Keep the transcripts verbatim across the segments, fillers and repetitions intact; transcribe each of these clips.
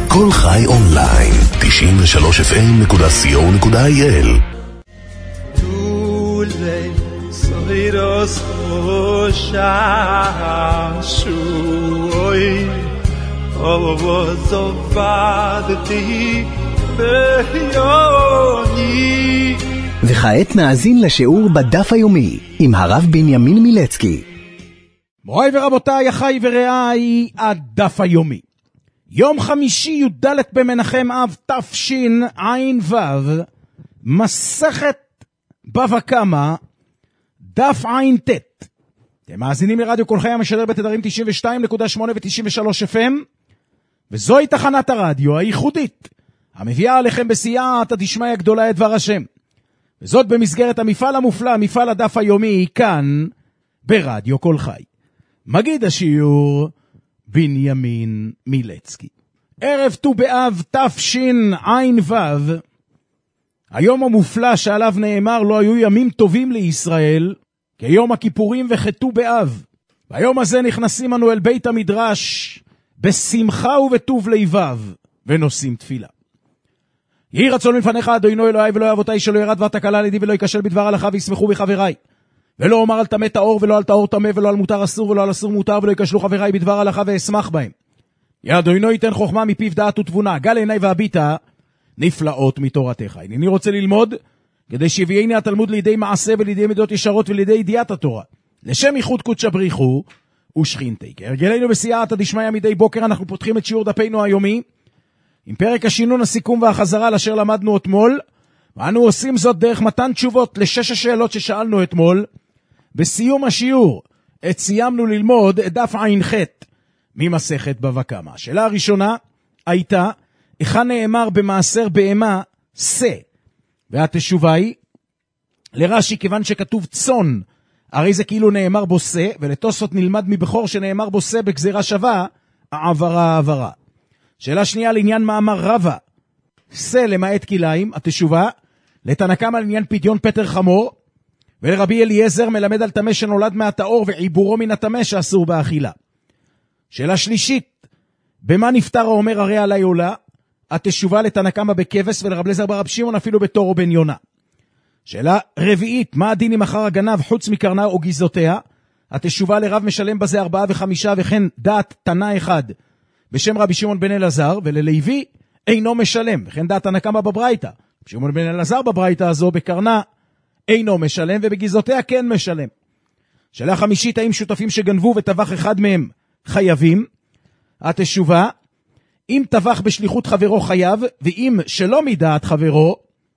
כל חי אונליין, תשעים ושלוש אף אם נקודה סי או נקודה איי אל. Dule soiros shashui ovozovadti beyoni. וכעת נאזין לשיעור בדף היומי עם הרב בנימין מילצקי. מוריי ורבותיי, אחי ורעיי, הדף היומי. יום חמישי י"ד במנחם אב תשע"ו, מסכת בבא קמא, דף ע"ט. אתם מאזינים לרדיו כל חי המשדר בתדרים תשעים ושתיים נקודה שמונה ו-תשעים ושלוש אף אם, וזוהי תחנת הרדיו הייחודית, המביאה עליכם בסייעתא דשמיא גדולה את דבר השם. וזאת במסגרת המפעל המופלא, מפעל הדף היומי, כאן ברדיו כל חי. מגיד השיעור בנימין מילצקי. ערב ט"ו באב תשע"ו, היום המופלא שעליו נאמר לא היו ימים טובים לישראל כיום הכיפורים וכט"ו באב. ביום הזה נכנסים אנו אל בית המדרש בשמחה ובטוב לבב ונושאים תפילה. יהי רצון מלפניך אדוני אלוהי ולא אבותיי שלא ירד ותקלה לידי ולא יקשל בדבר הלכה וישמחו בחבריי, ולא אומר על טמא טהור ולא על טהור טמא ולא על מותר אסור ולא על אסור מותר, ולא יקשלו חבריי בדבר הלכה ואשמח בהם. יא אדוני ייתן חוכמה מפיו דעת ותבונה, גל עיני והביטה נפלאות מתורתך. אני רוצה ללמוד כדי שיביאני התלמוד לידי מעשה ולידי מידות ישרות ולידי ידיעת התורה, לשם ייחוד קודש בריחו ושכינתי. כהרגלנו בסייעתא דשמיא מדי בוקר אנחנו פותחים את שיעור דפנו היומי עם פרק השינון, הסיכום והחזרה לאשר למדנו אתמול, ואנו עושים זאת דרך מתן תשובות לשש השאלות ששאלנו אתמול. בסיום השיעור את סיימנו ללמוד את דף ע"ח ממסכת בבא קמא. השאלה הראשונה הייתה, היכן נאמר במעשר בהמה שא? והתשובה היא, לרש"י כיוון שכתוב צאן, הרי זה כאילו נאמר בו שא, ולתוספות נלמד מבכור שנאמר בו שא בגזירה שווה, העברה העברה. שאלה שנייה לעניין מאמר רבא, שא למעט כליים, התשובה, לתנא קמא לעניין פדיון פטר חמור, ולרבי אליעזר מלמד על טמא שנולד מהטהור ועיבורו מן הטמא שאסור באכילה. שאלה שלישית, במה נפטר האומר הרי עלי עולה? התשובה, לתנא קמא בכבש ולרב אליעזר ברב שמעון אפילו בתור או בן יונה. שאלה רביעית, מה הדין עם אחר הגנב חוץ מקרנה או גיזותיה? התשובה, לרב משלם בזה ארבעה וחמישה, וכן דעת תנא אחד בשם רבי שמעון בן אלעזר, וללוי אינו משלם, וכן דעת תנא קמא בברייתא, שמעון בן אלעזר בברייתא הזו בקרנה אינו משלם ובגיזותיה כן משלם. שאלה חמישית, האם שותפים שגנבו וטבח אחד מהם חייבים? התשובה, אם טבח בשליחות חברו חייב, ואם שלא מדעת חברו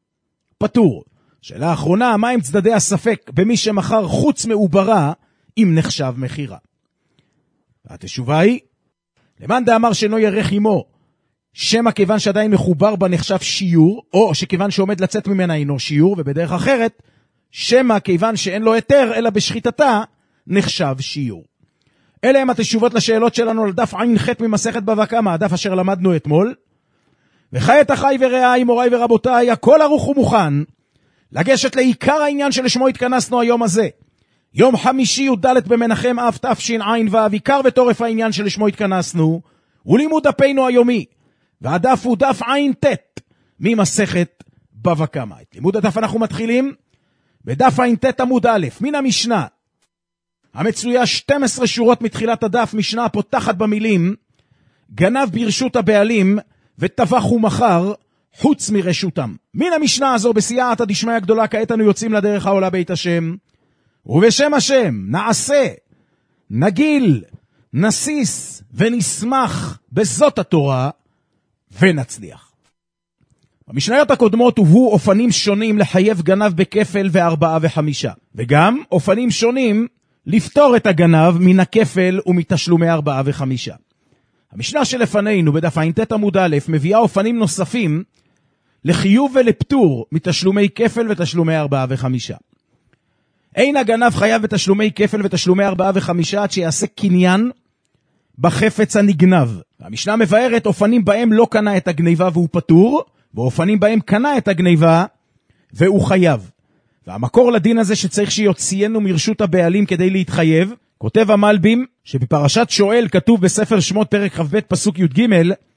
פטור. שאלה אחרונה, מה עם צדדי הספק במי שמחר חוץ מעוברה אם נחשב מחירה? התשובה היא, למאן דאמר שאינו ירך עמו, שמא כיוון שעדיין מחובר בה נחשב שיעור, או שכיוון שעומד לצאת ממנה אינו שיעור, ובדרך אחרת, שמא כיוון שאין לו היתר אלא בשחיטתה נחשב שיעור. אלה הם התשובות לשאלות שלנו על דף ע"ח ממסכת בבא קמא, הדף אשר למדנו אתמול. וכעת אחי ורעיי, מוריי ורבותיי, הכל ערוך ומוכן לגשת לעיקר העניין שלשמו התכנסנו היום הזה. יום חמישי י"ד במנחם אב תשע"ו, עיקר וטורף העניין שלשמו התכנסנו, ולימוד דפנו היומי, והדף הוא דף ע"ט ממסכת בבא קמא. את לימוד הדף אנחנו מתחילים בדף ע"ט עמוד א', מן המשנה המצויה שתים עשרה שורות מתחילת הדף, משנה פותחת במילים, גנב ברשות הבעלים וטבח ומחר חוץ מרשותם. מן המשנה הזו בסייעתא דשמיא גדולה כעת אנו יוצאים לדרך העולה בית השם, ובשם השם נעשה, נגיל, נסיס ונשמח בזאת התורה ונצליח. במשניות הקודמות הובאו אופנים שונים לחייב גנב בכפל וארבעה וחמישה, וגם אופנים שונים לפתור את הגנב מן הכפל ומתשלומי ארבעה וחמישה. המשנה שלפנינו בדף ע"ט עמוד א' מביאה אופנים נוספים לחיוב ולפטור מתשלומי כפל ותשלומי ארבעה וחמישה. אין הגנב חייב בתשלומי כפל ותשלומי ארבעה וחמישה עד שיעשה קניין בחפץ הנגנב. המשנה מבארת אופנים בהם לא קנה את הגניבה והוא פטור, ואופנים בהם קנה את הגניבה והוא חייב. והמקור לדין הזה שצריך שיוציאנו מרשות הבעלים כדי להתחייב, כותב המלבים שבפרשת שואל כתוב בספר שמות פרק כ"ב פסוק י"ג,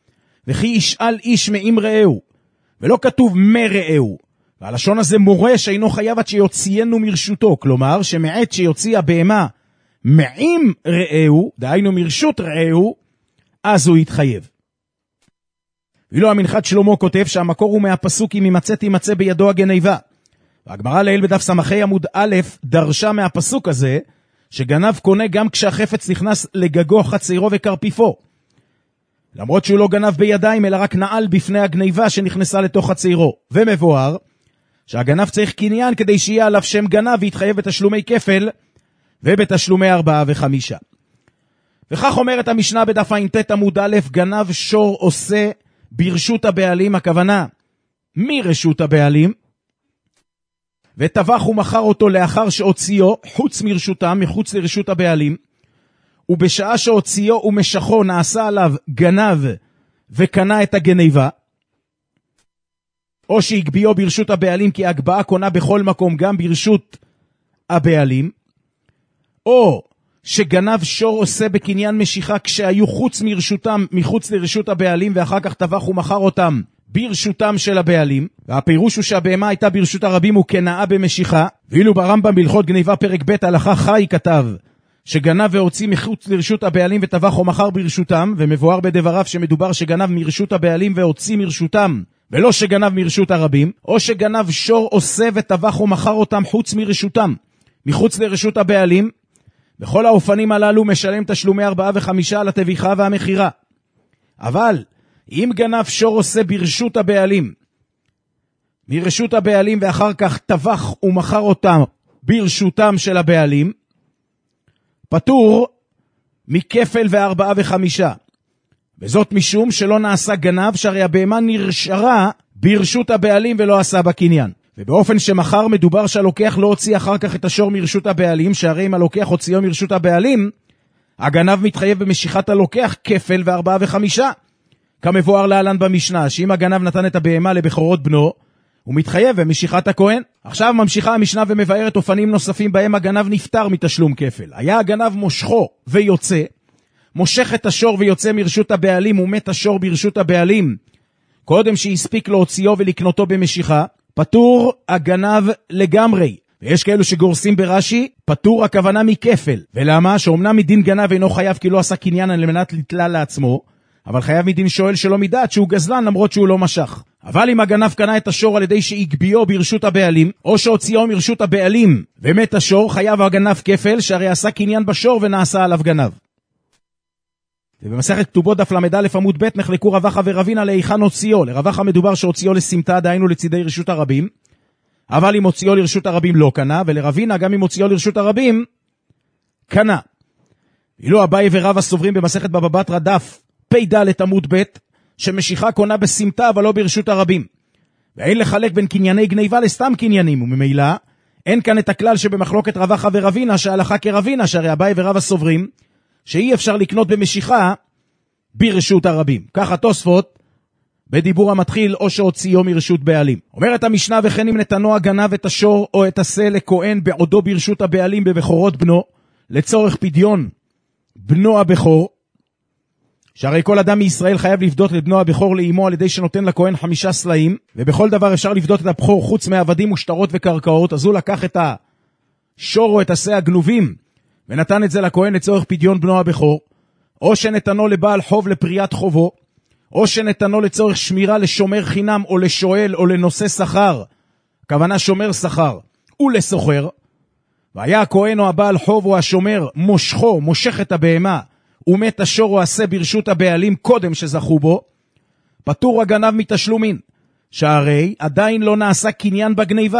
וכי ישאל איש מעם רעהו, ולא כתוב מרעהו. והלשון הזה מורה שאינו חייב עד שיוציאנו מרשותו, כלומר שמעת שיוציא הבהמה מעם רעהו, דהיינו מרשות רעהו, אז הוא יתחייב. ואילו המנחת שלמה כותב שהמקור הוא מהפסוק אם ימצא תימצא בידו הגניבה. והגמרא לעיל בדף סמכי עמוד א' דרשה מהפסוק הזה, שגנב קונה גם כשהחפץ נכנס לגגו חצרו וקרפיפו. למרות שהוא לא גנב בידיים, אלא רק נעל בפני הגניבה שנכנסה לתוך חצרו. ומבואר, שהגנב צריך קניין כדי שיהיה עליו שם גנב ויתחייב בתשלומי כפל, ובתשלומי ארבעה וחמישה. וכך אומרת המשנה בדף ע"ט עמוד א', גנב שור עושה ברשות הבעלים, הכוונה מרשות הבעלים, וטבח ומכר אותו לאחר שהוציאו חוץ מרשותם, מחוץ לרשות הבעלים, ובשעה שהוציאו ומשכו נעשה עליו גנב וקנה את הגניבה, או שהגביאו ברשות הבעלים, כי ההגבאה קונה בכל מקום גם ברשות הבעלים, או שגנב שור עושה בקניין משיכה כשהיו חוץ מרשותם, מחוץ לרשות הבעלים, ואחר כך טבח ומכר אותם ברשותם של הבעלים. והפירוש הוא שהבהמה הייתה ברשות הרבים וכנאה במשיכה. ואילו ברמב"ם בהלכות גניבה פרק ב' הלכה חי כתב שגנב והוציא מחוץ לרשות הבעלים וטבח ומכר ברשותם, ומבואר בדבריו שמדובר שגנב מרשות הבעלים והוציא מרשותם, ולא שגנב מרשות הרבים, או שגנב שור עושה וטבח ומכר אותם חוץ מרשותם, מחוץ לרשות הבעלים. בכל האופנים הללו משלם תשלומי ארבעה וחמישה על הטביחה והמחירה. אבל אם גנב שור עושה ברשות הבעלים, מרשות הבעלים ואחר כך טבח ומכר אותם ברשותם של הבעלים, פטור מכפל וארבעה וחמישה. וזאת משום שלא נעשה גנב, שהרי הבהמה נרשרה ברשות הבעלים ולא עשה בקניין. ובאופן שמחר מדובר שהלוקח לא הוציא אחר כך את השור מרשות הבעלים, שהרי אם הלוקח הוציאו מרשות הבעלים, הגנב מתחייב במשיכת הלוקח כפל וארבעה וחמישה. כמבואר להלן במשנה, שאם הגנב נתן את הבהמה לבכורות בנו, הוא מתחייב במשיכת הכהן. עכשיו ממשיכה המשנה ומבארת אופנים נוספים בהם הגנב נפטר מתשלום כפל. היה הגנב מושכו ויוצא, מושך את השור ויוצא מרשות הבעלים, ומת השור ברשות הבעלים, קודם שהספיק להוציאו ולקנותו במשיכה, פטור הגנב לגמרי. ויש כאלו שגורסים ברש"י, פטור הכוונה מכפל. ולמה? שאומנם מדין גנב אינו חייב כי לא עשה קניין על מנת לתלה לעצמו, אבל חייב מדין שואל שלא מדעת שהוא גזלן למרות שהוא לא משך. אבל אם הגנב קנה את השור על ידי שהגביאו ברשות הבעלים, או שהוציאו מרשות הבעלים ומת השור, חייב הגנב כפל, שהרי עשה קניין בשור ונעשה עליו גנב. ובמסכת כתובות דף למד א' עמוד ב' נחלקו רבחה ורבינה להיכן הוציאו. לרבחה מדובר שהוציאו לסמטה, דהיינו לצידי רשות הרבים, אבל אם הוציאו לרשות הרבים לא קנה, ולרבינה גם אם הוציאו לרשות הרבים קנה. אילו אביי ורבא סוברים במסכת בבא בתרא דף פ"ד עמוד ב' שמשיכה קונה בסמטה אבל לא ברשות הרבים, ואין לחלק בין קנייני גניבה לסתם קניינים, וממילא אין כאן את הכלל שבמחלוקת רבחה ורבינה שהלכה כרבינה, שהרי אביי ורבא סוברים שאי אפשר לקנות במשיכה ברשות הרבים. ככה תוספות בדיבור המתחיל, או שהוציאו מרשות בעלים. אומרת המשנה, וכן אם נתנו הגנב את השור או את השה לכהן בעודו ברשות הבעלים בבכורות בנו, לצורך פדיון בנו הבכור, שהרי כל אדם מישראל חייב לפדות לבנו הבכור לאמו על ידי שנותן לכהן חמישה סלעים, ובכל דבר אפשר לפדות את הבכור חוץ מעבדים ושטרות וקרקעות, אז הוא לקח את השור או את השה הגנובים ונתן את זה לכהן לצורך פדיון בנו הבכור, או שנתנו לבעל חוב לפריית חובו, או שנתנו לצורך שמירה לשומר חינם או לשואל או לנושא שכר, כוונה שומר שכר ולסוחר. והיה הכהן או הבעל חוב או השומר מושכו, מושך את הבהמה, ומת השור או השה ברשות הבעלים קודם שזכו בו, פטור הגנב מתשלומין, שהרי עדיין לא נעשה קניין בגניבה.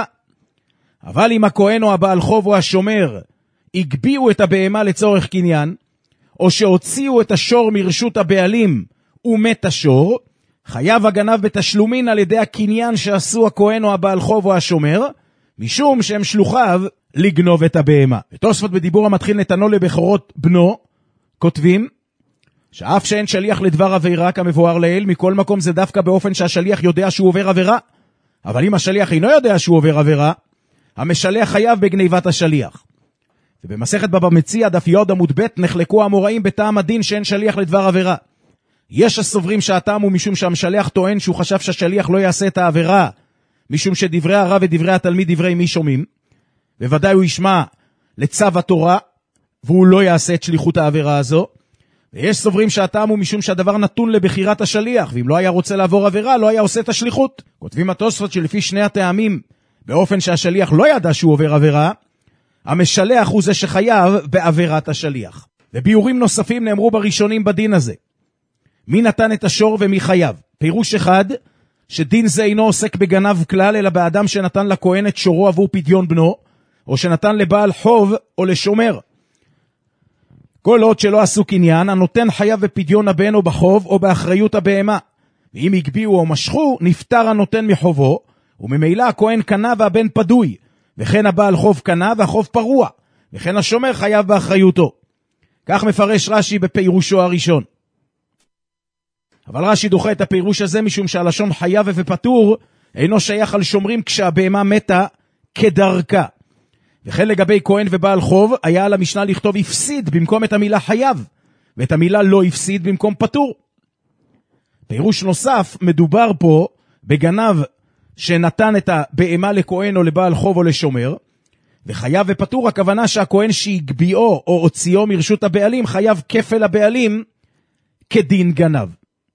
אבל אם הכהן או הבעל חוב או השומר הגביאו את הבהמה לצורך קניין, או שהוציאו את השור מרשות הבעלים ומת השור, חייב הגנב בתשלומין על ידי הקניין שעשו הכהן או הבעל חוב או השומר, משום שהם שלוחיו לגנוב את הבהמה. ותוספות בדיבור המתחיל נתנו לבכורות בנו, כותבים שאף שאין שליח לדבר עבירה כמבואר לעיל, מכל מקום זה דווקא באופן שהשליח יודע שהוא עובר עבירה. אבל אם השליח אינו יודע שהוא עובר עבירה, המשלח חייב בגניבת השליח. ובמסכת בבא מציעא דף י' עמוד ב' נחלקו האמוראים בטעם הדין שאין שליח לדבר עבירה. יש הסוברים שהטעם הוא משום שהמשלח טוען שהוא חשב שהשליח לא יעשה את העבירה, משום שדברי הרב ודברי התלמיד דברי מי שומעים, בוודאי הוא ישמע לצו התורה, והוא לא יעשה את שליחות העבירה הזו. ויש סוברים שהטעם הוא משום שהדבר נתון לבחירת השליח, ואם לא היה רוצה לעבור עבירה, לא היה עושה את השליחות. כותבים התוספות שלפי שני הטעמים, באופן שהשליח לא ידע שהוא עובר עבירה, המשלח הוא זה שחייב בעבירת השליח. וביורים נוספים נאמרו בראשונים בדין הזה. מי נתן את השור ומי חייב? פירוש אחד, שדין זה אינו עוסק בגנב כלל, אלא באדם שנתן לכהן את שורו עבור פדיון בנו, או שנתן לבעל חוב או לשומר. כל עוד שלא עשו קניין, הנותן חייב בפדיון הבן או בחוב או באחריות הבהמה. ואם הגביעו או משכו, נפטר הנותן מחובו, וממילא הכהן קנה והבן פדוי, וכן הבעל חוב קנה והחוב פרוע, וכן השומר חייב באחריותו. כך מפרש רש"י בפירושו הראשון. אבל רש"י דוחה את הפירוש הזה משום שהלשון חייב ופטור אינו שייך על שומרים כשהבהמה מתה כדרכה. וכן לגבי כהן ובעל חוב היה על המשנה לכתוב הפסיד במקום את המילה חייב, ואת המילה לא הפסיד במקום פטור. פירוש נוסף, מדובר פה בגנב שנתן את הבהמה לכהן או לבעל חוב או לשומר, וחייב ופטור הכוונה שהכהן שהגביעו או הוציאו מרשות הבעלים חייב כפל הבעלים כדין גנב.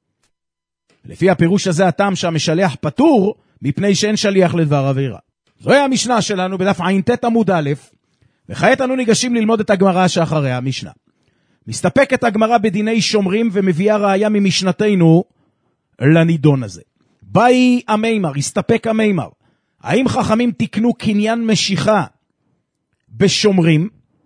לפי הפירוש הזה הטעם שהמשלח פטור מפני שאין שליח לדבר עבירה. זוהי המשנה שלנו בדף ע"ט עמוד א', וכעת אנו ניגשים ללמוד את הגמרא שאחריה המשנה. מסתפקת הגמרא בדיני שומרים ומביאה ראיה ממשנתנו לנידון הזה. באי המימר, הסתפק המימר. האם חכמים תקנו קניין משיכה בשומרים?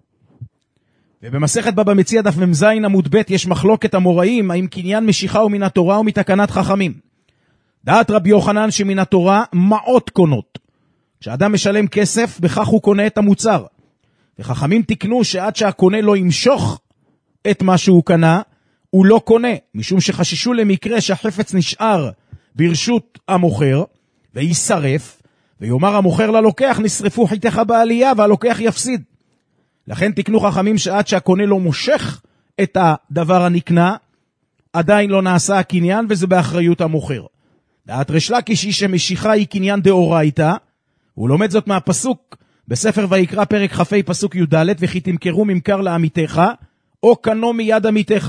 ובמסכת בבא מציעא דף מ"ז עמוד ב' יש מחלוקת המוראים, האם קניין משיכה הוא מן התורה או מתקנת חכמים. דעת רבי יוחנן שמן התורה מעות קונות. כשאדם משלם כסף, בכך הוא קונה את המוצר. וחכמים תקנו שעד שהקונה לא ימשוך את מה שהוא קנה, הוא לא קונה, משום שחששו למקרה שהחפץ נשאר ברשות המוכר, וישרף, ויאמר המוכר ללוקח, נשרפו חיתך בעלייה, והלוקח יפסיד. לכן תקנו חכמים שעד שהקונה לא מושך את הדבר הנקנה, עדיין לא נעשה הקניין, וזה באחריות המוכר. דעת ריש לקיש היא שמשיכה היא קניין דאורייתא, הוא לומד זאת מהפסוק בספר ויקרא פרק כ"ה פסוק י"ד, וכי תמכרו ממכר לעמיתך, או קנו מיד עמיתך.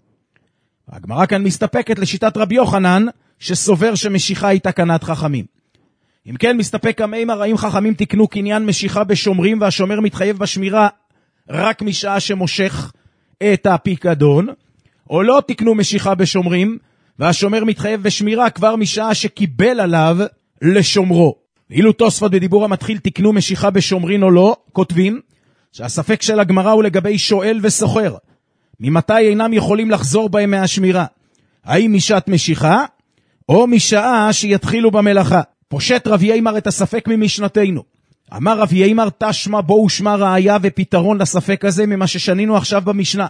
הגמרא כאן מסתפקת לשיטת רבי יוחנן, שסובר שמשיכה היא תקנת חכמים. אם כן מסתפק המימר, האם חכמים תקנו קניין משיכה בשומרים, והשומר מתחייב בשמירה רק משעה שמושך את הפיקדון, או לא תקנו משיכה בשומרים, והשומר מתחייב בשמירה כבר משעה שקיבל עליו לשומרו. ואילו תוספות בדיבור המתחיל תקנו משיכה בשומרין או לא, כותבים שהספק של הגמרא הוא לגבי שואל וסוחר. ממתי אינם יכולים לחזור בהם מהשמירה? האם משעת משיכה, או משעה שיתחילו במלאכה? פושט רב יימר את הספק ממשנתנו. אמר רב יימר תשמע בו ושמע ראיה ופתרון לספק הזה ממה ששנינו עכשיו במשנה.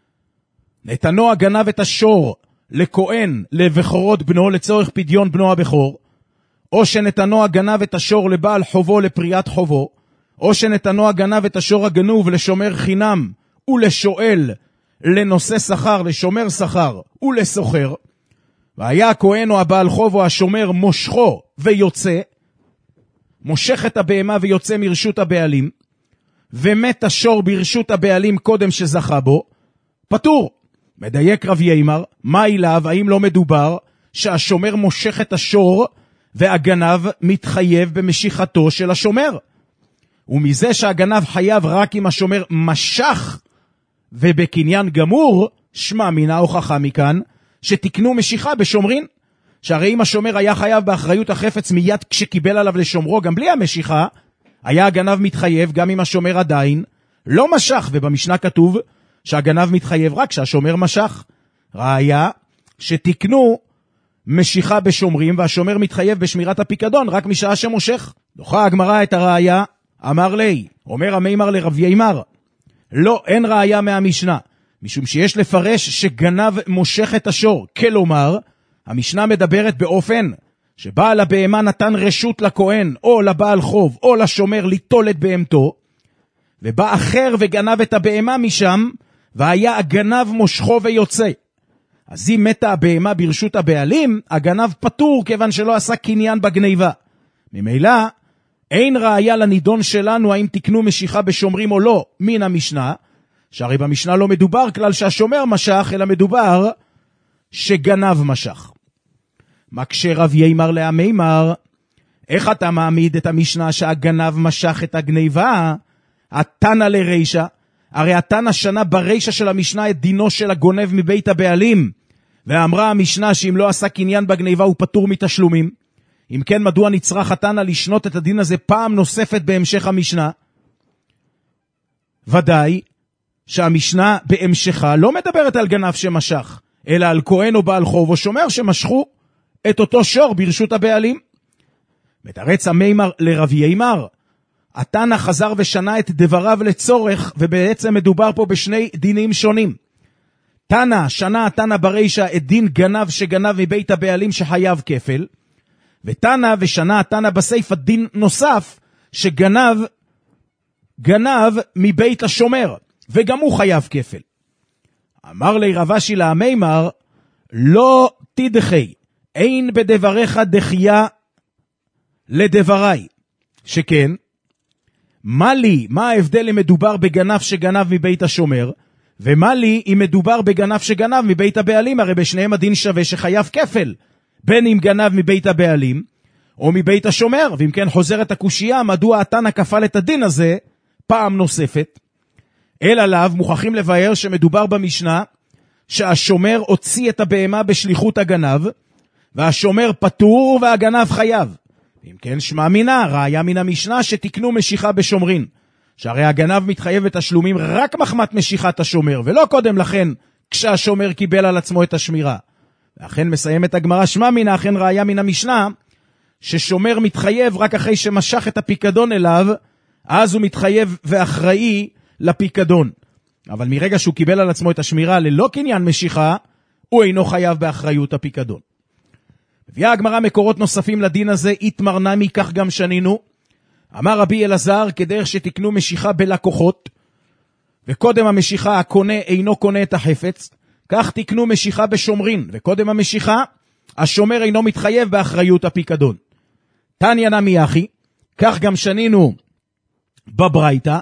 נתנו הגנב את השור לכהן לבכורות בנו לצורך פדיון בנו הבכור, או שנתנו הגנב את השור לבעל חובו לפריאת חובו, או שנתנו הגנב את השור הגנוב לשומר חינם ולשואל לנושא שכר, לשומר שכר ולסוחר, והיה הכהן או הבעל חוב או השומר מושכו ויוצא, מושך את הבהמה ויוצא מרשות הבעלים, ומת השור ברשות הבעלים קודם שזכה בו, פטור. מדייק רב יימר, מה אליו, האם לא מדובר שהשומר מושך את השור והגנב מתחייב במשיכתו של השומר? ומזה שהגנב חייב רק אם השומר משך ובקניין גמור, שמע מן ההוכחה מכאן שתקנו משיכה בשומרין, שהרי אם השומר היה חייב באחריות החפץ מיד כשקיבל עליו לשומרו, גם בלי המשיכה, היה הגנב מתחייב גם אם השומר עדיין לא משך, ובמשנה כתוב שהגנב מתחייב רק שהשומר משך. ראיה שתקנו משיכה בשומרים, והשומר מתחייב בשמירת הפיקדון רק משעה שמושך. דוחה הגמרא את הראיה, אמר לי, אומר המימר לרב יימר, לא, אין ראיה מהמשנה, משום שיש לפרש שגנב מושך את השור, כלומר, המשנה מדברת באופן שבעל הבהמה נתן רשות לכהן או לבעל חוב או לשומר ליטול את בהמתו, ובא אחר וגנב את הבהמה משם, והיה הגנב מושכו ויוצא. אז אם מתה הבהמה ברשות הבעלים, הגנב פטור כיוון שלא עשה קניין בגניבה. ממילא, אין ראיה לנידון שלנו האם תקנו משיכה בשומרים או לא מן המשנה, שהרי במשנה לא מדובר כלל שהשומר משך, אלא מדובר שגנב משך. מקשה רב יימר להמימר, איך אתה מעמיד את המשנה שהגנב משך את הגניבה? התנא לרישא, הרי התנא שנה ברישא של המשנה את דינו של הגונב מבית הבעלים, ואמרה המשנה שאם לא עשה קניין בגניבה הוא פטור מתשלומים. אם כן, מדוע נצרך התנא לשנות את הדין הזה פעם נוספת בהמשך המשנה? ודאי שהמשנה בהמשכה לא מדברת על גנב שמשך, אלא על כהן או בעל חוב או שומר שמשכו את אותו שור ברשות הבעלים. מתרץ המימר לרב יימר, התנא חזר ושנה את דבריו לצורך, ובעצם מדובר פה בשני דינים שונים. תנא שנה התנא ברישא את דין גנב שגנב מבית הבעלים שחייב כפל, ותנא ושנה התנא בסייפא דין נוסף שגנב גנב מבית השומר, וגם הוא חייב כפל. אמר לי רב אשי להמימר, לא תדחי, אין בדבריך דחייה לדבריי, שכן, מה לי, מה ההבדל אם מדובר בגנב שגנב מבית השומר, ומה לי אם מדובר בגנב שגנב מבית הבעלים? הרי בשניהם הדין שווה שחייב כפל, בין אם גנב מבית הבעלים או מבית השומר. ואם כן חוזרת הקושייה, מדוע התנא כפל את הדין הזה פעם נוספת? אלא לאו מוכרחים לבאר שמדובר במשנה שהשומר הוציא את הבהמה בשליחות הגנב, והשומר פטור והגנב חייב. אם כן שמע מינה, ראיה מן המשנה שתקנו משיכה בשומרין, שהרי הגנב מתחייב את השלומים רק מחמת משיכת השומר, ולא קודם לכן כשהשומר קיבל על עצמו את השמירה. ואכן מסיים את הגמרא, שמע מינה, אכן ראיה מן המשנה ששומר מתחייב רק אחרי שמשך את הפיקדון אליו, אז הוא מתחייב ואחראי לפיקדון. אבל מרגע שהוא קיבל על עצמו את השמירה ללא קניין משיכה, הוא אינו חייב באחריות הפיקדון. מביאה הגמרא מקורות נוספים לדין הזה, איתמר נמי, כך גם שנינו. אמר רבי אלעזר, כדרך שתקנו משיכה בלקוחות, וקודם המשיכה הקונה אינו קונה את החפץ, כך תקנו משיכה בשומרין, וקודם המשיכה השומר אינו מתחייב באחריות הפיקדון. תניא נמי אחי, כך גם שנינו בברייתא,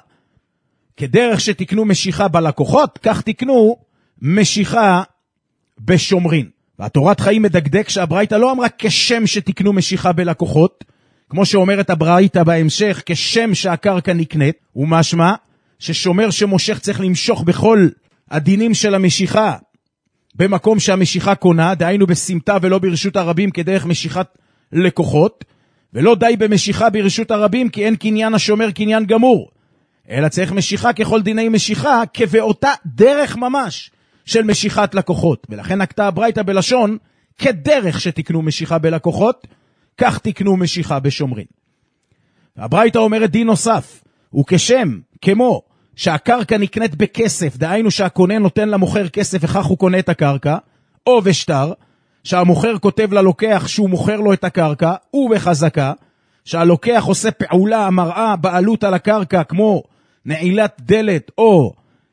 כדרך שתקנו משיכה בלקוחות, כך תקנו משיכה בשומרין. והתורת חיים מדקדק שהברייתא לא אמרה כשם שתקנו משיכה בלקוחות, כמו שאומרת הברייתא בהמשך, כשם שהקרקע נקנית, ומשמע ששומר שמושך צריך למשוך בכל הדינים של המשיכה במקום שהמשיכה קונה, דהיינו בסמטה ולא ברשות הרבים כדרך משיכת לקוחות, ולא די במשיכה ברשות הרבים כי אין קניין השומר קניין גמור, אלא צריך משיכה ככל דיני משיכה כבאותה דרך ממש של משיכת לקוחות. ולכן נקטה הברייתא בלשון כדרך שתקנו משיכה בלקוחות, כך תקנו משיכה בשומרין. הברייתא אומרת דין נוסף, וכשם, כמו שהקרקע נקנית בכסף, דהיינו שהקונה נותן למוכר כסף וכך הוא קונה את הקרקע, או בשטר, שהמוכר כותב ללוקח שהוא מוכר לו את הקרקע, ובחזקה, שהלוקח עושה פעולה המראה בעלות על הקרקע, כמו נעילת דלת או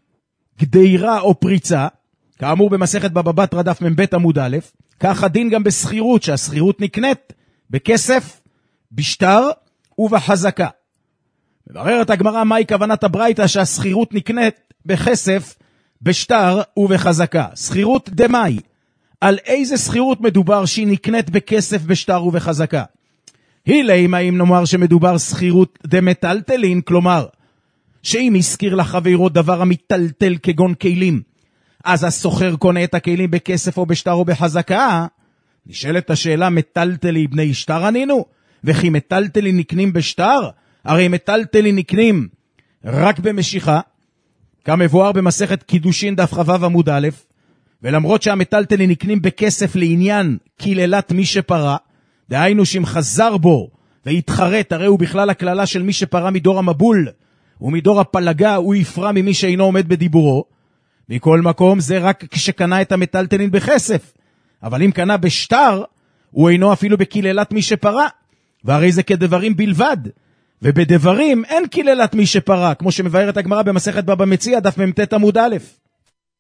גדירה או פריצה, כאמור במסכת בבא בתרא דף מ"ב עמוד א', כך הדין גם בסחירות, שהסחירות נקנית בכסף, בשטר ובחזקה. מבררת הגמרא מהי כוונת הברייתא שהסחירות נקנית בכסף, בשטר ובחזקה. סחירות דמאי, על איזה סחירות מדובר שהיא נקנית בכסף, בשטר ובחזקה? הילי, אם נאמר שמדובר סחירות דמטלטלין, כלומר שאם הזכיר לחברו דבר המטלטל כגון כלים, אז הסוחר קונה את הכלים בכסף או בשטר או בחזקה. נשאלת השאלה, מטלטלי בני שטר ענינו? וכי מטלטלי נקנים בשטר? הרי מטלטלי נקנים רק במשיכה, כמבואר במסכת קידושין דף חבב עמוד א', ולמרות שהמטלטלי נקנים בכסף לעניין קיללת מי שפרה, דהיינו שאם חזר בו והתחרט, הרי הוא בכלל הכללה של מי שפרה מדור המבול, ומדור הפלגה הוא יפרע ממי שאינו עומד בדיבורו. מכל מקום זה רק כשקנה את המטלטלין בכסף, אבל אם קנה בשטר, הוא אינו אפילו בקיללת מי שפרה, והרי זה כדברים בלבד, ובדברים אין קיללת מי שפרה, כמו שמבארת הגמרא במסכת בבא מציעא דף מ"ט עמוד א'.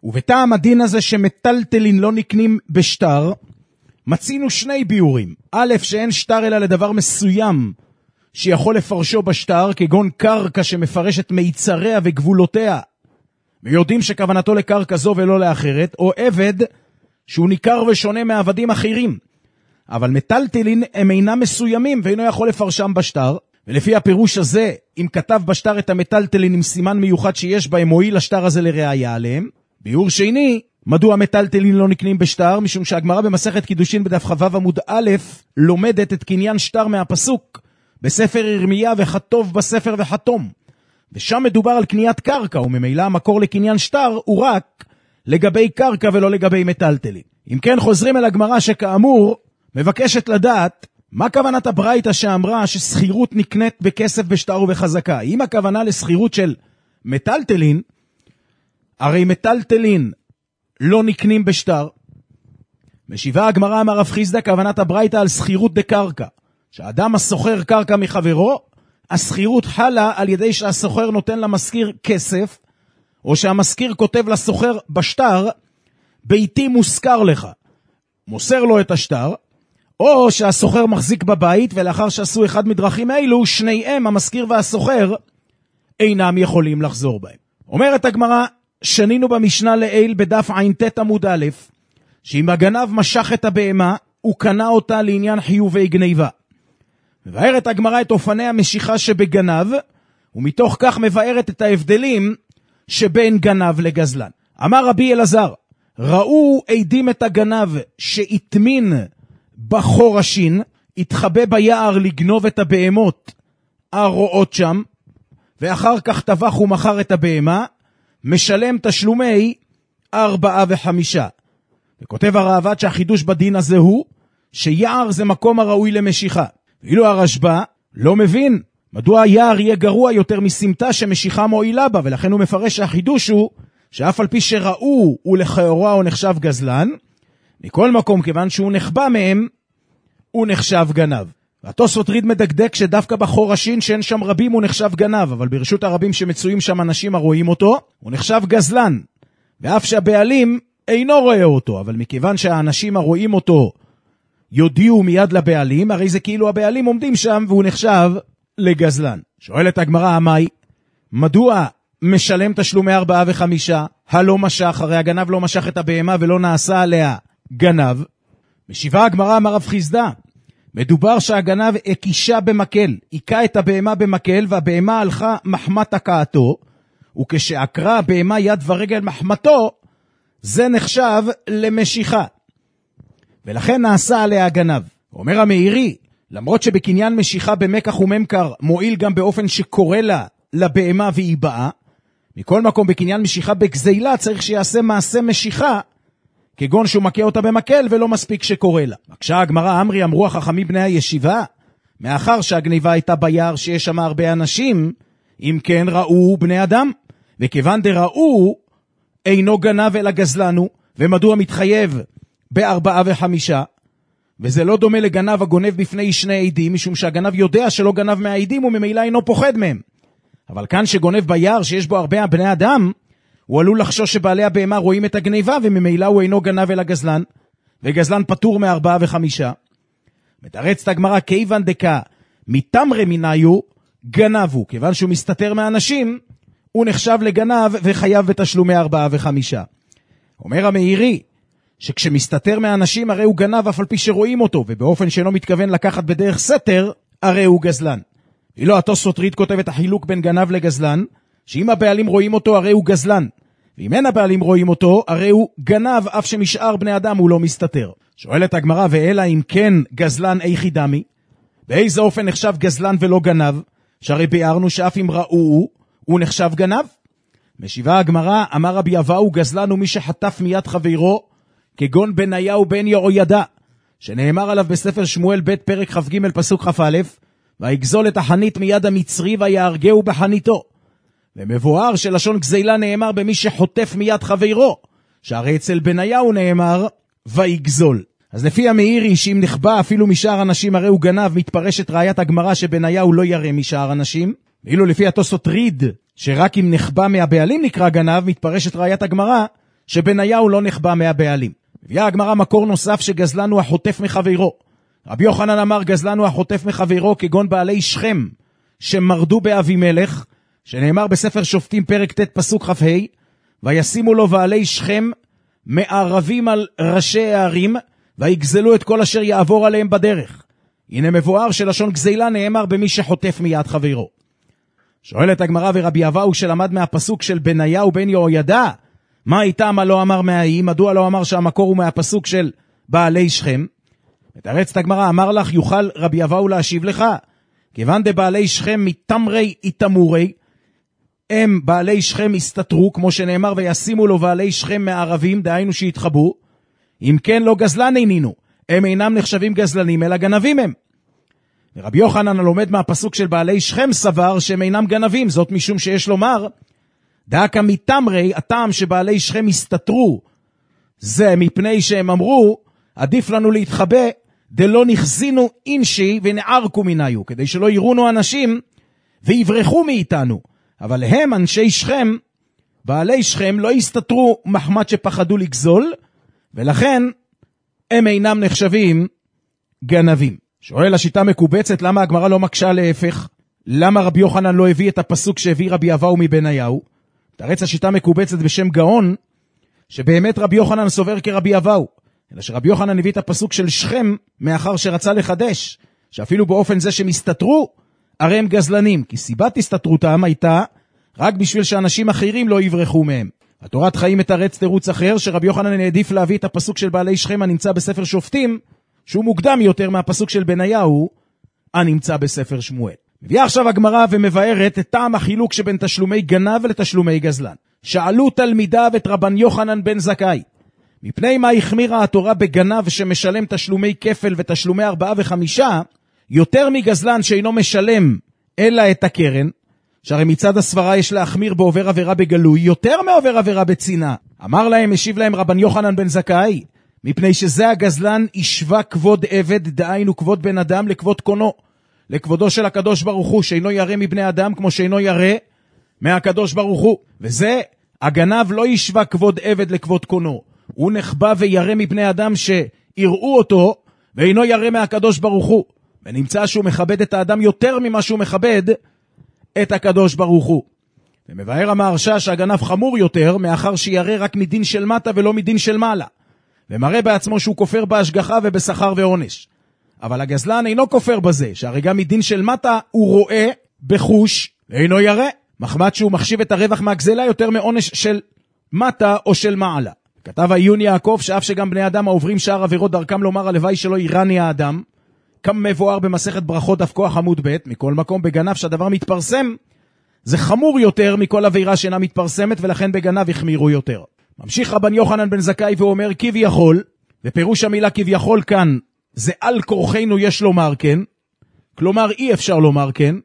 ובטעם הדין הזה שמטלטלין לא נקנים בשטר, מצינו שני ביורים. א', שאין שטר אלא לדבר מסוים שיכול לפרשו בשטר, כגון קרקע שמפרשת מיצריה וגבולותיה, ויודעים שכוונתו לקרקע זו ולא לאחרת, או עבד שהוא ניכר ושונה מעבדים אחרים. אבל מטלטלין הם אינם מסוימים ואינו יכול לפרשם בשטר, ולפי הפירוש הזה, אם כתב בשטר את המטלטלין עם סימן מיוחד שיש בהם, מועיל השטר הזה לראיה עליהם. ביור שני, מדוע מטלטלין לא נקנים בשטר? משום שהגמרא במסכת קידושין בדף חבב עמוד א' לומדת את קניין שטר מהפסוק בספר ירמיה, וכתוב בספר וחתום. ושם מדובר על קניית קרקע, וממילא המקור לקניין שטר הוא רק לגבי קרקע ולא לגבי מטלטלין. אם כן, חוזרים אל הגמרא שכאמור מבקשת לדעת מה כוונת הברייתא שאמרה שסחירות נקנית בכסף, בשטר ובחזקה. אם הכוונה לסחירות של מטלטלין, הרי מטלטלין לא נקנים בשטר. משיבה הגמרא אמר רב חיסדא, כוונת הברייתא על סחירות דקרקע, שהאדם הסוחר קרקע מחברו, הסחירות חלה על ידי שהסוחר נותן למזכיר כסף, או שהמזכיר כותב לסוחר בשטר, ביתי מושכר לך, מוסר לו את השטר, או שהסוחר מחזיק בבית, ולאחר שעשו אחד מדרכים אלו, שניהם, המזכיר והסוחר, אינם יכולים לחזור בהם. אומרת הגמרא, שנינו במשנה לעיל בדף ע"ט עמוד א', שאם הגנב משך את הבהמה, הוא קנה אותה לעניין חיובי גניבה. מבארת הגמרא את אופני המשיכה שבגנב, ומתוך כך מבארת את ההבדלים שבין גנב לגזלן. אמר רבי אלעזר, ראו עדים את הגנב שהתמין בחורשין, התחבא ביער לגנוב את הבהמות הרועות שם, ואחר כך טבח ומכר את הבהמה, משלם תשלומי ארבעה וחמישה. וכותב הראב"ד שהחידוש בדין הזה הוא שיער זה מקום הראוי למשיכה. ואילו הרשב"א לא מבין מדוע היער יהיה גרוע יותר מסמטה שמשיכה מועילה בה, ולכן הוא מפרש שהחידוש הוא שאף על פי שראו ולכאורה הוא נחשב גזלן, מכל מקום כיוון שהוא נחבא מהם הוא נחשב גנב. והתוספות ריד מדקדק שדווקא בחורשין שאין שם רבים הוא נחשב גנב, אבל ברשות הרבים שמצויים שם אנשים הרואים אותו הוא נחשב גזלן, ואף שהבעלים אינו רואה אותו, אבל מכיוון שהאנשים הרואים אותו יודיעו מיד לבעלים, הרי זה כאילו הבעלים עומדים שם והוא נחשב לגזלן. שואלת הגמרא עמי, מדוע משלם תשלומי ארבעה וחמישה? הלא משך, הרי הגנב לא משך את הבהמה ולא נעשה עליה גנב. משיבה הגמרא אמר רב חיסדא, מדובר שהגנב הקישה במקל, עיקה את הבהמה במקל, והבהמה הלכה מחמת הקעתו, וכשעקרה הבהמה יד ורגל מחמתו, זה נחשב למשיכה, ולכן נעשה עליה גנב. אומר המאירי, למרות שבקניין משיכה במקח וממכר מועיל גם באופן שקורא לה לבהמה והיא באה, מכל מקום בקניין משיכה בגזילה צריך שיעשה מעשה משיכה, כגון שהוא מכה אותה במקל ולא מספיק שקורא לה. בקשה הגמרא, אמרי אמרו החכמים בני הישיבה, מאחר שהגניבה הייתה ביער שיש שם הרבה אנשים, אם כן ראו בני אדם, וכיוון דראו אינו גנב אלא גזלנו, ומדוע מתחייב בארבעה וחמישה, וזה לא דומה לגנב הגונב בפני שני עדים, משום שהגנב יודע שלא גנב מהעדים וממילא אינו פוחד מהם. אבל כאן שגונב ביער שיש בו הרבה בני אדם, הוא עלול לחשוש שבעלי הבהמה רואים את הגניבה, וממילא הוא אינו גנב אלא גזלן, וגזלן פטור מארבעה וחמישה. מתרצת הגמרא, כיוון דקה מתמרי מיניו גנבו, כיוון שהוא מסתתר מהאנשים, הוא נחשב לגנב וחייב בתשלומי ארבעה וחמישה. אומר המאירי, שכשמסתתר מהאנשים הרי הוא גנב אף על פי שרואים אותו, ובאופן שאינו מתכוון לקחת בדרך סתר, הרי הוא גזלן. ואילו התוספות ריד כותב את החילוק בין גנב לגזלן, שאם הבעלים רואים אותו הרי הוא גזלן, ואם אין הבעלים רואים אותו הרי הוא גנב, אף שמשאר בני אדם הוא לא מסתתר. שואלת הגמרא, ואלא אם כן גזלן איכי דמי, באיזה אופן נחשב גזלן ולא גנב, שהרי ביארנו שאף אם ראו הוא נחשב גנב? משיבה הגמרא, אמר רבי אבאו, גזלן הוא מי שחטף מיד חברו, כגון בניה ובן יהוידע, שנאמר עליו בספר שמואל ב' פרק כ"ג פסוק כ"א, ויגזול את החנית מיד המצרי ויהרגהו בחניתו. ומבואר שלשון גזילה נאמר במי שחוטף מיד חברו, שהרי אצל בניהו נאמר ויגזול. אז לפי המאירי, שאם נחבא אפילו משאר אנשים הרי הוא גנב, מתפרשת ראיית הגמרא שבניהו לא ירא משאר אנשים. ואילו לפי התוספות ריד, שרק אם נחבא מהבעלים נקרא גנב, מתפרשת ראיית הגמרא שבניהו לא נחבא מהבעלים. הביאה הגמרא מקור נוסף שגזלן הוא החוטף מחברו. רבי יוחנן אמר גזלן הוא החוטף מחברו כגון בעלי שכם שמרדו באבימלך, שנאמר בספר שופטים פרק ט' פסוק כ"ה, וישימו לו בעלי שכם מערבים על ראשי הערים ויגזלו את כל אשר יעבור עליהם בדרך. הנה מבואר שלשון גזילה נאמר במי שחוטף מיד חברו. שואלת הגמרא ורבי אבאו שלמד מהפסוק של בניהו בן יהוידע, מה איתה מה לא אמר מהאי, מדוע לא אמר שהמקור הוא מהפסוק של בעלי שכם? מתרצת הגמרא, אמר לך יוכל רבי אבאו להשיב לך, כיוון דבעלי שכם מתמרי איתמורי, הם בעלי שכם הסתתרו, כמו שנאמר וישימו לו בעלי שכם מערבים, דהיינו שהתחבו, אם כן לא גזלן אינינו, הם אינם נחשבים גזלנים אלא גנבים הם. ורבי יוחנן הלומד מהפסוק של בעלי שכם סבר שהם אינם גנבים, זאת משום שיש לומר, דאקה מתמרי, הטעם שבעלי שכם הסתתרו, זה מפני שהם אמרו, עדיף לנו להתחבא, דלא נחזינו אינשי ונערקו מניו, כדי שלא יראונו אנשים ויברחו מאיתנו. אבל הם, אנשי שכם, בעלי שכם, לא הסתתרו מחמת שפחדו לגזול, ולכן הם אינם נחשבים גנבים. שואל השיטה מקובצת, למה הגמרא לא מקשה להפך? למה רבי יוחנן לא הביא את הפסוק שהביא רבי אבאו מבניהו? תרץ השיטה מקובצת בשם גאון, שבאמת רבי יוחנן סובר כרבי אבאו, אלא שרבי יוחנן הביא את הפסוק של שכם, מאחר שרצה לחדש, שאפילו באופן זה שהם הסתתרו, הרי הם גזלנים, כי סיבת הסתתרותם הייתה רק בשביל שאנשים אחרים לא יברחו מהם. התורת חיים מתרץ תירוץ אחר, שרבי יוחנן העדיף להביא את הפסוק של בעלי שכם הנמצא בספר שופטים, שהוא מוקדם יותר מהפסוק של בניהו הנמצא בספר שמואל. מביאה עכשיו הגמרא ומבארת את טעם החילוק שבין תשלומי גנב לתשלומי גזלן. שאלו תלמידיו את רבן יוחנן בן זכאי, מפני מה החמירה התורה בגנב שמשלם תשלומי כפל ותשלומי ארבעה וחמישה, יותר מגזלן שאינו משלם אלא את הקרן, שהרי מצד הסברה יש להחמיר בעובר עבירה בגלוי, יותר מעובר עבירה בצינה. אמר להם, השיב להם רבן יוחנן בן זכאי, מפני שזה הגזלן ישווה כבוד עבד, דהיינו כבוד בן אדם לכבוד קונו, לכבודו של הקדוש ברוך הוא, שאינו ירא מבני אדם כמו שאינו ירא מהקדוש ברוך הוא. וזה, הגנב לא ישווה כבוד עבד לכבוד קונו, הוא נחבא וירא מבני אדם שיראו אותו, ואינו ירא מהקדוש ברוך הוא, ונמצא שהוא מכבד את האדם יותר ממה שהוא מכבד את הקדוש ברוך הוא. ומבאר המהרש"א שהגנב חמור יותר, מאחר שירא רק מדין של מטה ולא מדין של מעלה, ומראה בעצמו שהוא כופר בהשגחה ובשכר ועונש. אבל הגזלן אינו כופר בזה, שהרי גם מדין של מטה הוא רואה בחוש ואינו ירא, מחמת שהוא מחשיב את הרווח מהגזלה יותר מעונש של מטה או של מעלה. כתב העיון יעקב שאף שגם בני אדם העוברים שאר עבירות דרכם לומר הלוואי שלא ירני האדם, כמה מבואר במסכת ברכות דף כוח עמוד ב', מכל מקום בגנב שהדבר מתפרסם, זה חמור יותר מכל עבירה שאינה מתפרסמת, ולכן בגנב החמירו יותר. ממשיך רבן יוחנן בן זכאי ואומר כביכול, ופירוש המילה כביכול כאן, זה על כורחנו יש לומר כן, כלומר אי אפשר לומר כן,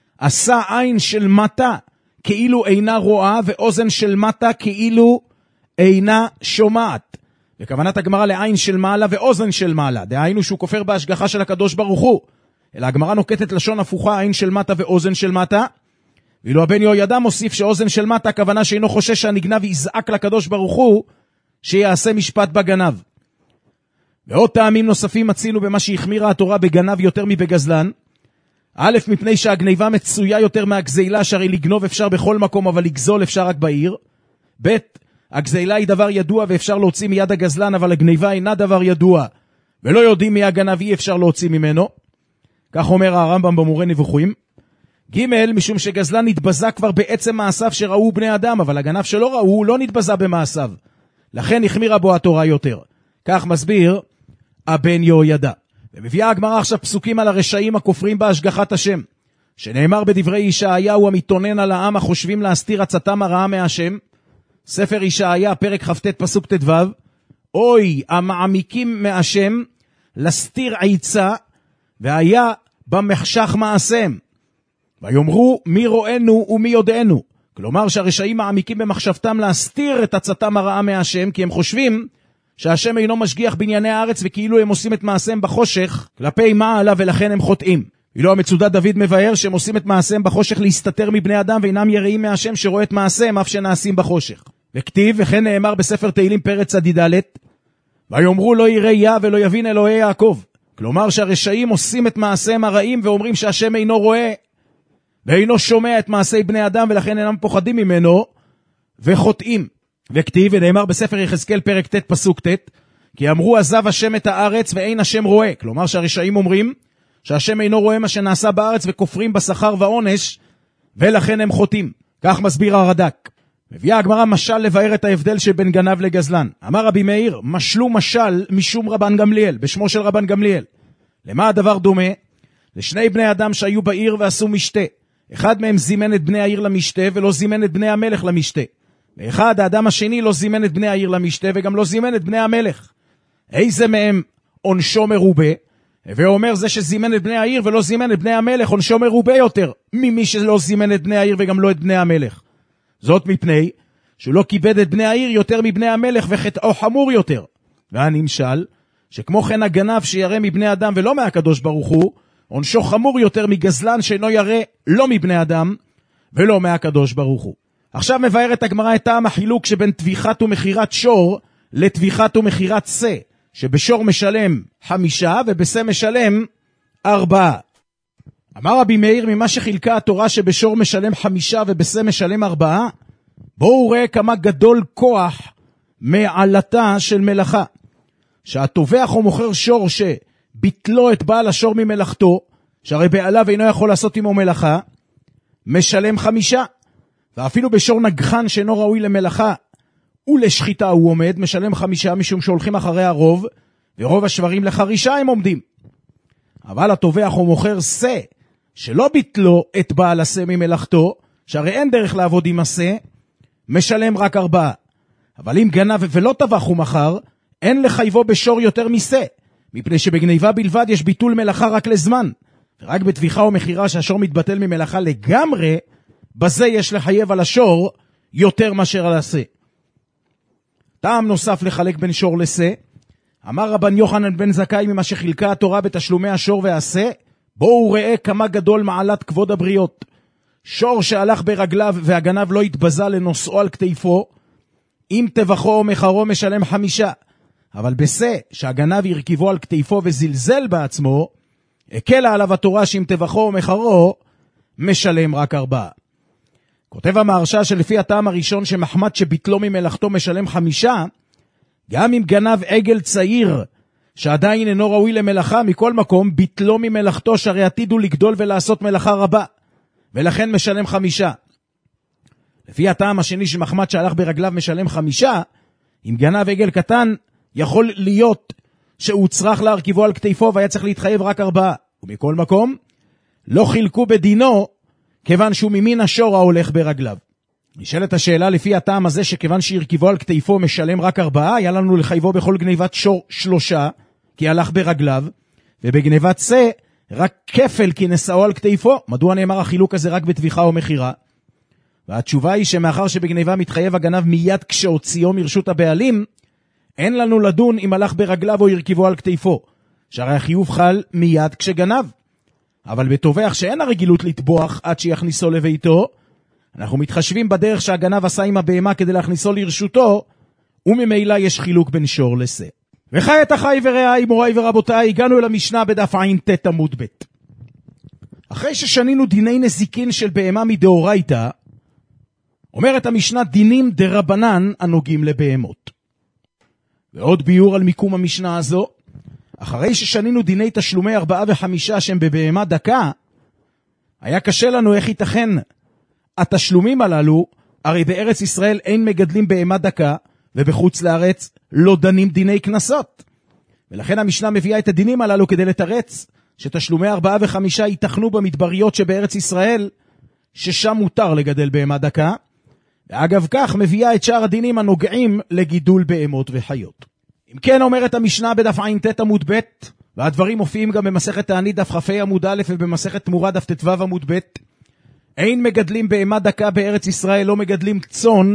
עשה עין של מטה כאילו אינה רואה, ואוזן של מטה כאילו אינה שומעת. וכוונת הגמרא לעין של מעלה ואוזן של מעלה, דהיינו שהוא כופר בהשגחה של הקדוש ברוך הוא. אלא הגמרא נוקטת לשון הפוכה, עין של מטה ואוזן של מטה, ואילו הבן יהוידע מוסיף שאוזן של מטה, הכוונה שאינו חושש שהנגנב יזעק לקדוש ברוך הוא שיעשה משפט בגנב. ועוד טעמים נוספים מצינו במה שהחמירה התורה בגנב יותר מבגזלן. א', מפני שהגניבה מצויה יותר מהגזילה, שהרי לגנוב אפשר בכל מקום אבל לגזול אפשר רק בעיר. ב', הגזילה היא דבר ידוע ואפשר להוציא מיד הגזלן, אבל הגניבה אינה דבר ידוע ולא יודעים מי הגנב, אי אפשר להוציא ממנו. כך אומר הרמב"ם במורה נבוכים. ג', משום שגזלן נתבזה כבר בעצם מעשיו שראו בני אדם, אבל הגנב שלא ראו הוא לא נתבזה במעשיו, לכן החמירה בו התורה יותר. כך מסביר הבן יהוידע. ומביאה הגמרא עכשיו פסוקים על הרשעים הכופרים בהשגחת השם, שנאמר בדברי ישעיהו המתונן על העם החושבים להסתיר עצתם הרעה מהשם, ספר ישעיה פרק כ"ט פסוק ט"ו, אוי המעמיקים מהשם לסתיר עיצה, והיה במחשך מעשיהם, ויאמרו מי רואינו ומי יודענו. כלומר שהרשעים מעמיקים במחשבתם להסתיר את עצתם הרעה מהשם, כי הם חושבים שהשם אינו משגיח בענייני הארץ, וכאילו הם עושים את מעשיהם בחושך כלפי מעלה, ולכן הם חוטאים. ואילו המצודת דוד מבאר שהם עושים את מעשיהם בחושך להסתתר מבני אדם, ואינם יראים מהשם שרואה את מעשיהם אף שנעשים בחושך. וכתיב, וכן נאמר בספר תהילים פרק צ"ד, ויאמרו לא יראה יה ולא יבין אלוהי יעקב. כלומר שהרשעים עושים את מעשיהם הרעים ואומרים שהשם אינו רואה ואינו שומע את מעשי בני אדם ולכן אינם פוחדים ממנו וחוטאים. וכתיב, ונאמר בספר יחזקאל פרק ט' פסוק ט', כי אמרו עזב השם את הארץ ואין השם רואה. כלומר שהרשעים אומרים שהשם אינו רואה מה שנעשה בארץ וכופרים בשכר ועונש ולכן הם חוטאים. כך מסביר הרד"ק. מביאה הגמרא משל לבאר את ההבדל שבין גנב לגזלן. אמר רבי מאיר, משלו משל משום רבן גמליאל, בשמו של רבן גמליאל. למה הדבר דומה? לשני בני אדם שהיו בעיר ועשו משתה. אחד מהם זימן את בני העיר למשתה ולא זימן את בני המלך למשתה. ואחד, האדם השני, לא זימן את בני העיר למשתה וגם לא זימן את בני המלך. איזה מהם עונשו מרובה? ואומר זה שזימן את בני העיר ולא זימן את בני המלך, עונשו מרובה יותר ממי שלא זימן את בני העיר וגם לא את בני המלך. זאת מפני שהוא לא כיבד את בני העיר יותר מבני המלך וחטאו חמור יותר. והנמשל, שכמו כן הגנב שירא מבני אדם ולא מהקדוש ברוך הוא, עונשו חמור יותר מגזלן שאינו ירא לא מבני אדם ולא מהקדוש ברוך הוא. עכשיו מבארת הגמרא את טעם החילוק שבין טביחת ומחירת שור לטביחת ומחירת שא, שבשור משלם חמישה ובשא משלם ארבעה. אמר רבי מאיר, ממה שחילקה התורה שבשור משלם חמישה ובשא משלם ארבעה, בואו ראה כמה גדול כוח מעלתה של מלאכה. שהטובח או מוכר שור שביטלו את בעל השור ממלאכתו, שהרי בעליו אינו יכול לעשות עמו מלאכה, משלם חמישה. ואפילו בשור נגחן שאינו ראוי למלאכה ולשחיטה הוא עומד, משלם חמישה, משום שהולכים אחרי הרוב, ורוב השברים לחרישה הם עומדים. אבל הטובח או מוכר שא, שלא ביטלו את בעל השא ממלאכתו, שהרי אין דרך לעבוד עם השא, משלם רק ארבעה. אבל אם גנב ולא טבח ומחר, אין לחייבו בשור יותר משא, מפני שבגניבה בלבד יש ביטול מלאכה רק לזמן, ורק בטביחה או מחירה שהשור מתבטל ממלאכה לגמרי, בזה יש לחייב על השור יותר מאשר על השא. טעם נוסף לחלק בין שור לשא, אמר רבן יוחנן בן זכאי, ממה שחילקה התורה בתשלומי השור והשא, בואו ראה כמה גדול מעלת כבוד הבריות. שור שהלך ברגליו והגנב לא התבזה לנושאו על כתפו, אם טבחו או מחרו משלם חמישה. אבל בשא שהגנב ירכיבו על כתפו וזלזל בעצמו, הקלה עליו התורה שאם טבחו או מחרו משלם רק ארבעה. כותב המהרש"א שלפי הטעם הראשון שמחמת שביטלו ממלאכתו משלם חמישה, גם אם גנב עגל צעיר שעדיין אינו ראוי למלאכה, מכל מקום ביטלו ממלאכתו שהרי עתידו לגדול ולעשות מלאכה רבה, ולכן משלם חמישה. לפי הטעם השני שמחמת שהלך ברגליו משלם חמישה, אם גנב עגל קטן יכול להיות שהוא צריך להרכיבו על כתפו והיה צריך להתחייב רק ארבעה. ומכל מקום לא חילקו בדינו כיוון שהוא ממין השור ההולך ברגליו. נשאלת השאלה, לפי הטעם הזה שכיוון שירכיבו על כתפו משלם רק ארבעה, היה לנו לחייבו בכל גניבת שור שלושה, כי הלך ברגליו, ובגניבת שא רק כפל כי נשאו על כתפו. מדוע נאמר החילוק הזה רק בטביחה או מחירה? והתשובה היא שמאחר שבגניבה מתחייב הגנב מיד כשהוציאו מרשות הבעלים, אין לנו לדון אם הלך ברגליו או ירכיבו על כתפו, שהרי החיוב חל מיד כשגנב. אבל בטובח שאין הרגילות לטבוח עד שיכניסו לביתו, אנחנו מתחשבים בדרך שהגנב עשה עם הבהמה כדי להכניסו לרשותו, וממילא יש חילוק בין שור לשא. וחיית החי ורעי, מוריי ורבותיי, הגענו אל המשנה בדף עין ת' עמוד ב'. אחרי ששנינו דיני נזיקין של בהמה מדאורייתא, אומרת המשנה דינים דרבנן הנוגעים לבהמות. ועוד ביור על מיקום המשנה הזו, אחרי ששנינו דיני תשלומי ארבעה וחמישה שהם בבהמה דקה, היה קשה לנו איך ייתכן התשלומים הללו, הרי בארץ ישראל אין מגדלים בהמה דקה, ובחוץ לארץ לא דנים דיני כנסות. ולכן המשנה מביאה את הדינים הללו כדי לתרץ שתשלומי ארבעה וחמישה ייתכנו במדבריות שבארץ ישראל, ששם מותר לגדל בהמה דקה, ואגב כך מביאה את שאר הדינים הנוגעים לגידול בהמות וחיות. אם כן, אומרת המשנה בדף עין ת' עמוד ב', והדברים מופיעים גם במסכת תענית דף כ"ה עמוד א' ובמסכת תמורה דף ט"ו עמוד ב', אין מגדלים בהמה דקה בארץ ישראל, לא מגדלים צאן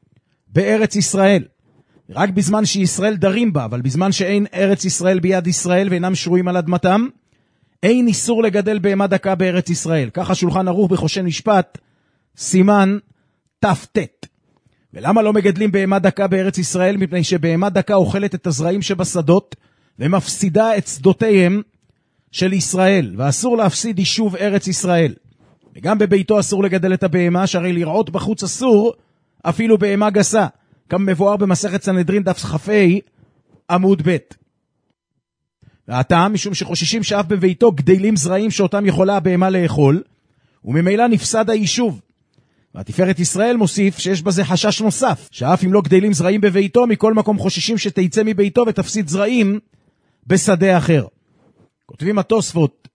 בארץ ישראל. רק בזמן שישראל דרים בה, אבל בזמן שאין ארץ ישראל ביד ישראל ואינם שרויים על אדמתם, אין איסור לגדל בהמה דקה בארץ ישראל. ככה שולחן ערוך בחושן משפט, סימן ת"ט. ולמה לא מגדלים בהמה דקה בארץ ישראל? מפני שבהמה דקה אוכלת את הזרעים שבשדות, ומפסידה את שדותיהם של ישראל, ואסור להפסיד יישוב ארץ ישראל. וגם בביתו אסור לגדל את הבהמה, שהרי לרעות בחוץ אסור, אפילו בהמה גסה, כמבואר במסכת סנהדרין דף כ"ה עמוד ב'. והטעם, משום שחוששים שאף בביתו גדלים זרעים שאותם יכולה הבהמה לאכול, וממילא נפסד היישוב. והתפארת ישראל מוסיף שיש בזה חשש נוסף, שאף אם לא גדלים זרעים בביתו, מכל מקום חוששים שתיצא מביתו ותפסיד זרעים בשדה אחר. כותבים התוספות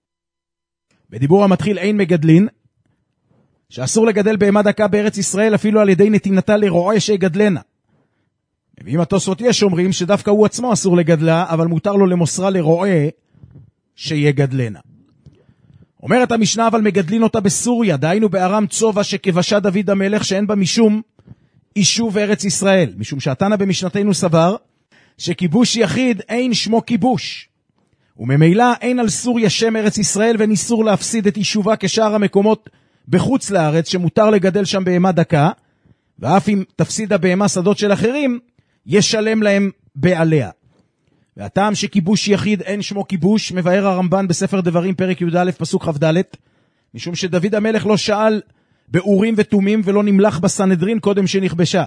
בדיבור המתחיל אין מגדלין, שאסור לגדל בהמה דקה בארץ ישראל אפילו על ידי נתינתה לרועה שיגדלנה. ואם התוספות יש אומרים שדווקא הוא עצמו אסור לגדלה, אבל מותר לו למוסרה לרועה שיגדלנה. אומרת המשנה, אבל מגדלין אותה בסוריה, דהיינו בארם צובה שכבשה דוד המלך, שאין בה משום יישוב ארץ ישראל, משום שהתנא במשנתנו סבר שכיבוש יחיד אין שמו כיבוש, וממילא אין על סוריה שם ארץ ישראל, וניסור להפסיד את יישובה כשאר המקומות בחוץ לארץ שמותר לגדל שם בהמה דקה, ואף אם תפסיד הבהמה שדות של אחרים, ישלם להם בעליה. והטעם שכיבוש יחיד אין שמו כיבוש, מבאר הרמב"ן בספר דברים פרק י"א פסוק כ"ד, משום שדוד המלך לא שאל באורים ותומים ולא נמלך בסנהדרין קודם שנכבשה.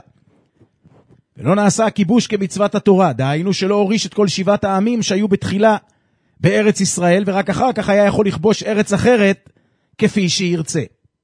ולא נעשה הכיבוש כמצוות התורה, דהיינו שלא הוריש את כל שבעת העמים שהיו בתחילה בארץ ישראל, ורק אחר כך היה יכול לכבוש ארץ אחרת כפי שירצה.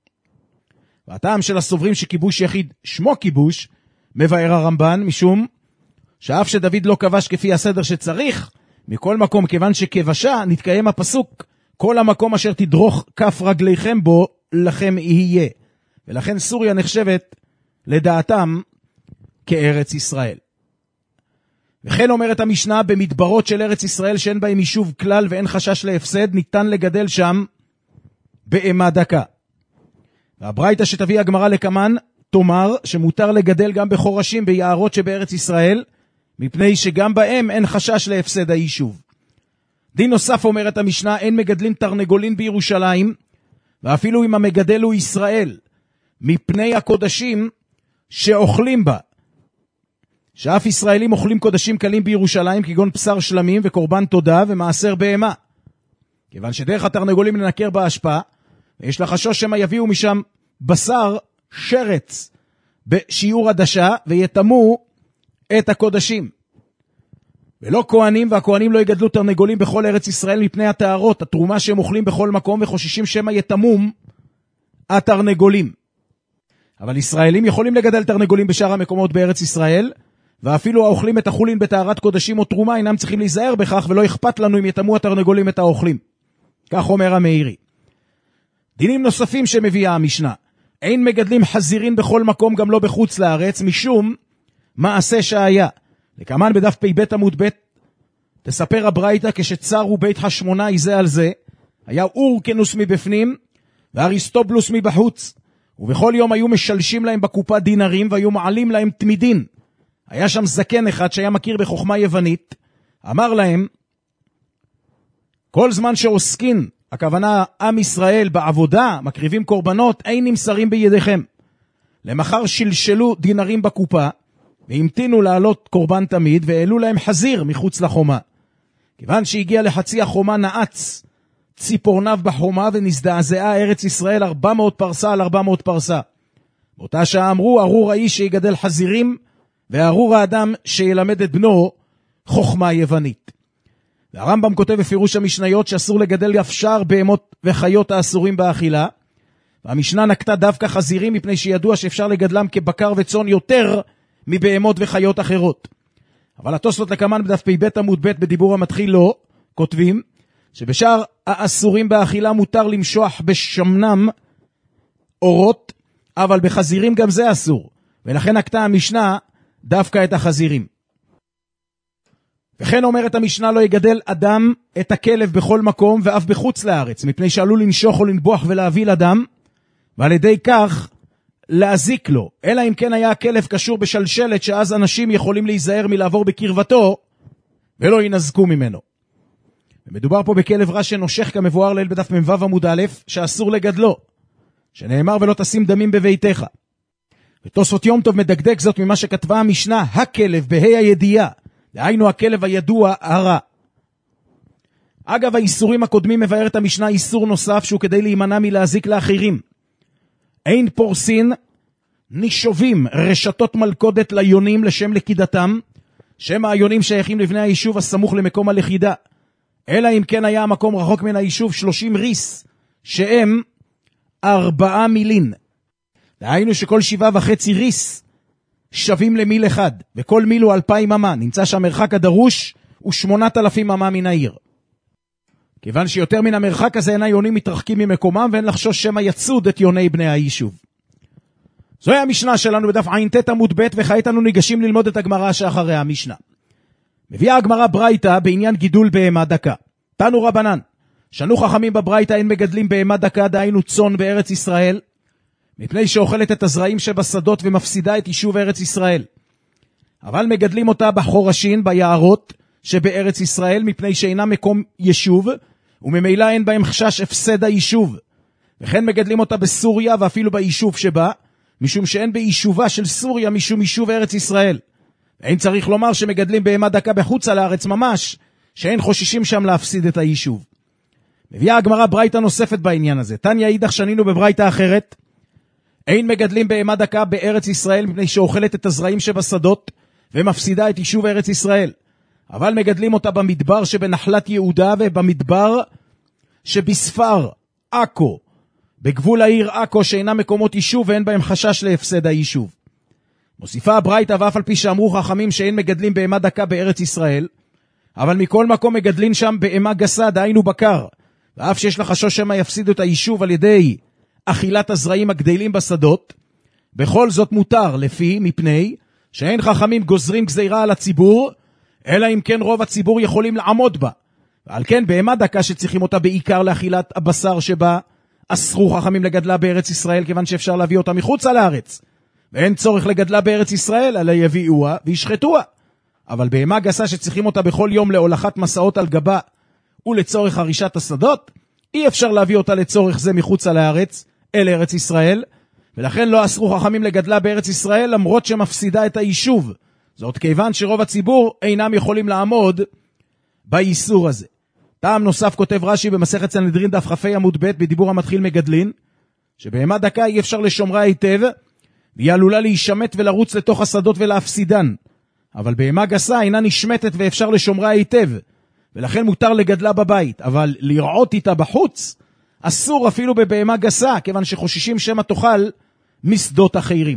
והטעם של הסוברים שכיבוש יחיד שמו כיבוש, מבאר הרמב"ן, משום שאף שדוד לא כבש כפי הסדר שצריך, מכל מקום כיוון שכבשה נתקיים הפסוק, כל המקום אשר תדרוך כף רגליכם בו לכם יהיה. ולכן סוריה נחשבת לדעתם כארץ ישראל. וכן אומרת המשנה, במדברות של ארץ ישראל שאין בהם יישוב כלל ואין חשש להפסד, ניתן לגדל שם בהמה דקה. והברייתא שתביא הגמרא לקמן תאמר שמותר לגדל גם בחורשים ביערות שבארץ ישראל, מפני שגם בהם אין חשש להפסד היישוב. דין נוסף אומרת המשנה, אין מגדלים תרנגולין בירושלים, ואפילו אם המגדל הוא ישראל, מפני הקודשים שאוכלים בה. שאף ישראלים אוכלים קודשים קלים בירושלים, כגון בשר שלמים וקורבן תודה ומעשר בהמה. כיוון שדרך התרנגולים לנקר בהשפעה, ויש לחשוש שמה יביאו משם בשר שרץ בשיעור עדשה, ויתמו את הקודשים. ולא כהנים, והכהנים לא יגדלו תרנגולים בכל ארץ ישראל מפני התארות, התרומה שהם אוכלים בכל מקום, וחוששים שמה יתמום התרנגולים. אבל ישראלים יכולים לגדל תרנגולים בשאר המקומות בארץ ישראל, ואפילו האוכלים את החולין בתארת קודשים או תרומה אינם צריכים להיזהר בכך, ולא אכפת לנו אם יתמו התרנגולים את האוכלים. כך אומר המאירי. דינים נוספים שמביאה המשנה, אין מגדלים חזירין בכל מקום, גם לא בחוץ לארץ, משום מעשה שהיה. לכמן בדף פי בית עמוד בית, תספר הברייתא, כשצרו בית חשמונאי זה על זה, היה אורקנוס מבפנים, ואריסטובלוס מבחוץ, ובכל יום היו משלשים להם בקופה דינרים, והיו מעלים להם תמידין. היה שם זקן אחד שהיה מכיר בחוכמה יוונית, אמר להם, כל זמן שעוסקין, הכוונה עם ישראל בעבודה, מקריבים קורבנות, אין נמסרים בידיכם. למחר שלשלו דינרים בקופה, והמתינו לעלות קורבן תמיד, והעלו להם חזיר מחוץ לחומה. כיוון שהגיע לחצי החומה נעץ ציפורניו בחומה, ונזדעזעה ארץ ישראל ארבע מאות פרסה על ארבע מאות פרסה. באותה שעה אמרו, ארור האיש שיגדל חזירים, וארור האדם שילמד את בנו חוכמה יוונית. והרמב"ם כותב בפירוש המשניות שאסור לגדל אפשר בהמות וחיות האסורים באכילה, והמשנה נקטה דווקא חזירים מפני שידוע שאפשר לגדלם כבקר וצאן יותר מבהמות וחיות אחרות. אבל התוספות לקמן בדף פי בית עמוד בית בדיבור המתחיל לא, כותבים שבשאר האסורים באכילה מותר למשוח בשמנם אורות, אבל בחזירים גם זה אסור, ולכן נקטה המשנה דווקא את החזירים. וכן אומרת המשנה, לא יגדל אדם את הכלב בכל מקום ואף בחוץ לארץ, מפני שעלול לנשוך או לנבוח ולהביא לדם, ועל ידי כך להזיק לו, אלא אם כן היה הכלב קשור בשלשלת, שאז אנשים יכולים להיזהר מלעבור בקרבתו ולא ינזקו ממנו. ומדובר פה בכלב רע שנושך כמבואר ליל בדף מ"ו עמוד א', שאסור לגדלו, שנאמר ולא תשים דמים בביתך. ותוספות יום טוב מדקדק זאת ממה שכתבה המשנה, הכלב בה"א הידיעה, דהיינו הכלב הידוע הרע. אגב, האיסורים הקודמים מבארת המשנה איסור נוסף שהוא כדי להימנע מלהזיק לאחרים. אין פורסין נשובים רשתות מלכודת ליונים לשם לקידתם, שם היונים שייכים לבני היישוב הסמוך למקום הלכידה, אלא אם כן היה המקום רחוק מן היישוב שלושים ריס, שהם ארבעה מילין. דהיינו שכל שבעה וחצי ריס שווים למיל אחד, וכל מיל הוא אלפיים אמה. נמצא שהמרחק הדרוש הוא שמונת אלפים אמה מן העיר. כיוון שיותר מן המרחק הזה אין היונים מתרחקים ממקומם, ואין לחשוש שמא יצוד את יוני בני היישוב. זוהי המשנה שלנו בדף ע"ט עמוד ב', וכעת אנו ניגשים ללמוד את הגמרא שאחרי המשנה. מביאה הגמרא ברייתא בעניין גידול בהמה דקה. תנו רבנן, שנו חכמים בברייתא אין מגדלים בהמה דקה, דהיינו צאן בארץ ישראל, מפני שאוכלת את הזרעים שבשדות ומפסידה את יישוב ארץ ישראל. אבל מגדלים אותה בחורשים, ביערות שבארץ ישראל, מפני שאינה מקום יישוב, וממילא אין בהם חשש הפסד היישוב. וכן מגדלים אותה בסוריה ואפילו ביישוב שבה, משום שאין ביישובה של סוריה משום יישוב ארץ ישראל. ואין צריך לומר שמגדלים בהמה דקה בחוץ על הארץ ממש, שאין חוששים שם להפסיד את היישוב. מביאה הגמרא ברייתא נוספת בעניין הזה. תניא אידך שנינו בברייתא אחרת, אין מגדלים בהמה דקה בארץ ישראל מפני שאוכלת את הזרעים שבשדות ומפסידה את יישוב ארץ ישראל. אבל מגדלים אותה במדבר שבנחלת יהודה ובמדבר שבספר, עכו, בגבול העיר עכו שאינה מקומות יישוב ואין בהם חשש להפסד היישוב. מוסיפה הברייתא, ואף על פי שאמרו חכמים שאין מגדלים בהמה דקה בארץ ישראל, אבל מכל מקום מגדלים שם בהמה גסה, דהיינו בקר, ואף שיש לחשוש שמא יפסידו את היישוב על ידי אכילת הזרעים הגדלים בשדות, בכל זאת מותר לפי, מפני שאין חכמים גוזרים גזירה על הציבור, אלא אם כן רוב הציבור יכולים לעמוד בה. ועל כן בהמה דקה שצריכים אותה בעיקר לאכילת הבשר שבה, אסרו חכמים לגדלה בארץ ישראל, כיוון שאפשר להביא אותה מחוץ על הארץ, ואין צורך לגדלה בארץ ישראל, אלא יביאוה וישחטוה. אבל בהמה גסה שצריכים אותה בכל יום להולכת מסעות על גבה ולצורך הרישת השדות, אי אפשר להביא אותה לצורך זה מחוץ על הארץ, אל ארץ ישראל, ולכן לא אסרו חכמים לגדלה בארץ ישראל, למרות שמפסידה את היישוב. זאת כיוון שרוב הציבור אינם יכולים לעמוד באיסור הזה. טעם נוסף כותב רש"י במסכת סנהדרין דף כ"ה עמוד ב' בדיבור המתחיל מגדלין, שבהמה דקה אי אפשר לשומרה היטב, והיא עלולה להישמט ולרוץ לתוך השדות ולהפסידן. אבל בהמה גסה אינה נשמטת ואפשר לשומרה היטב, ולכן מותר לגדלה בבית, אבל לרעות איתה בחוץ אסור אפילו בבהמה גסה, כיוון שחוששים שמא תאכל משדות אחרים.